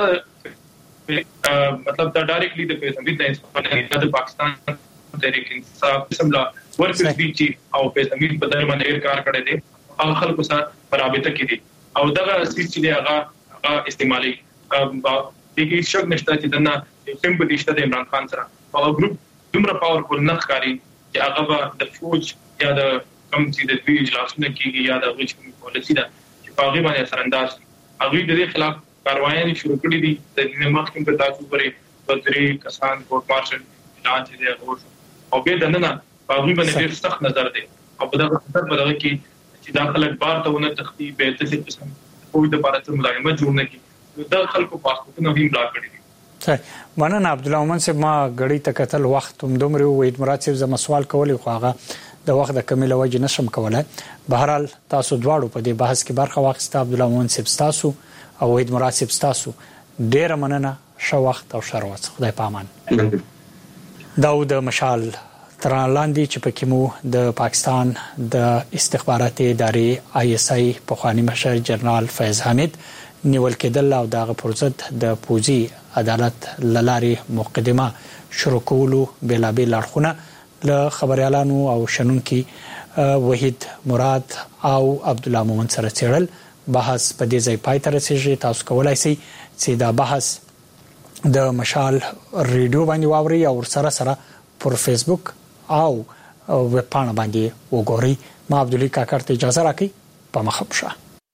مطلب دا ډایرکټلی د پیسې د استفاده د پاکستان تحریک انصاف سملا ورکر سپیچ او پیسې په دغه باندې کار کړی دی هغه خلکو سره برابر کې دي او دغه سپیچ دی هغه هغه استعمالي د هیڅ شک نشته چې دنه سیمپتي شته د عمران خان سره او ګروپ دومره پاورفل نه ښکاري چې هغه د فوج یا د کم چې د دوی اجلاسونه کېږي یا د هغوی چې کومه پالیسي ده چې په هغې باندې اثرانداز هغوی د دې خلاف کاروایانې شروع کړي دي د دې مخکې په تاسو پورې په درې کسان کورټ مارشل اعلان چې دی هغه وشو او بیا دننه په هغوی باندې ډېر سخت نظر دی او په دغه نظر په دغه کې چې دا خلک بار ته ونه تختی به داسې قسم فوج دپاره څه ملایمت جوړ نه کړي نو دغه خلکو پاسپورټونه هم بلاک کړي دي مننه عبد الله مومن صاحب ما غړي تکتل وخت هم دومره وید مراد صاحب زما سوال کولې خو هغه د وخت د کمیله وجه نشم کولای به هر حال تاسو دواړو په دې بحث کې برخه واخیسته عبد الله مومن صاحب تاسو او وید مراد صاحب تاسو ډیر مننه شو وخت او شروات خدای پامان داود مشال ترلاندې چې پکې مو د پاکستان د استخباراتي ادارې آی اس آی په خواني مشر جنرال فیض حمید نیول کېدل او دغه پرځد د پوزي عدالت للاري مقدمه شروع کولو بلابل اړخونه له خبريالانو او شنونکي وحید مراد او عبد الله مومن سره چیرل بحث په دې ځای پای ته رسیږي تاسو کولای شئ چې دا بحث د مشال ریډیو باندې واوري او سره سره پر فیسبوک او ویب پاڼه باندې وګورئ. ما عبدالله کاکړ ته اجازه راکړئ په مخه بشه.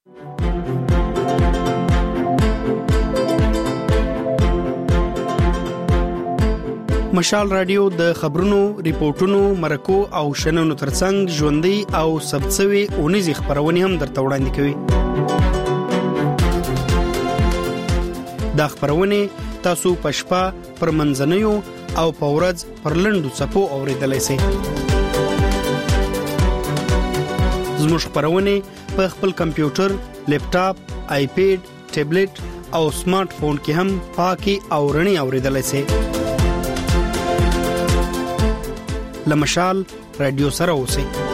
مشال رادیو د خبرونو، ریپورتونو، مرکو او شننو ترڅنګ ژوندۍ او ثبتسوي اونیزې خبرونه هم درته وړاندې کوي. دا خبرونه تاسو په شپه پر منځنیو او په ورځ پر لنډو څپو اوریدلای شئ. زموږ خبرونه په خپل کمپیوټر، لیپټاپ، آیپیډ، ټابلیټ او سمارټ فون کې هم پاکي او رڼي اوریدلای شئ. لمشال رادیو سره اوسئ.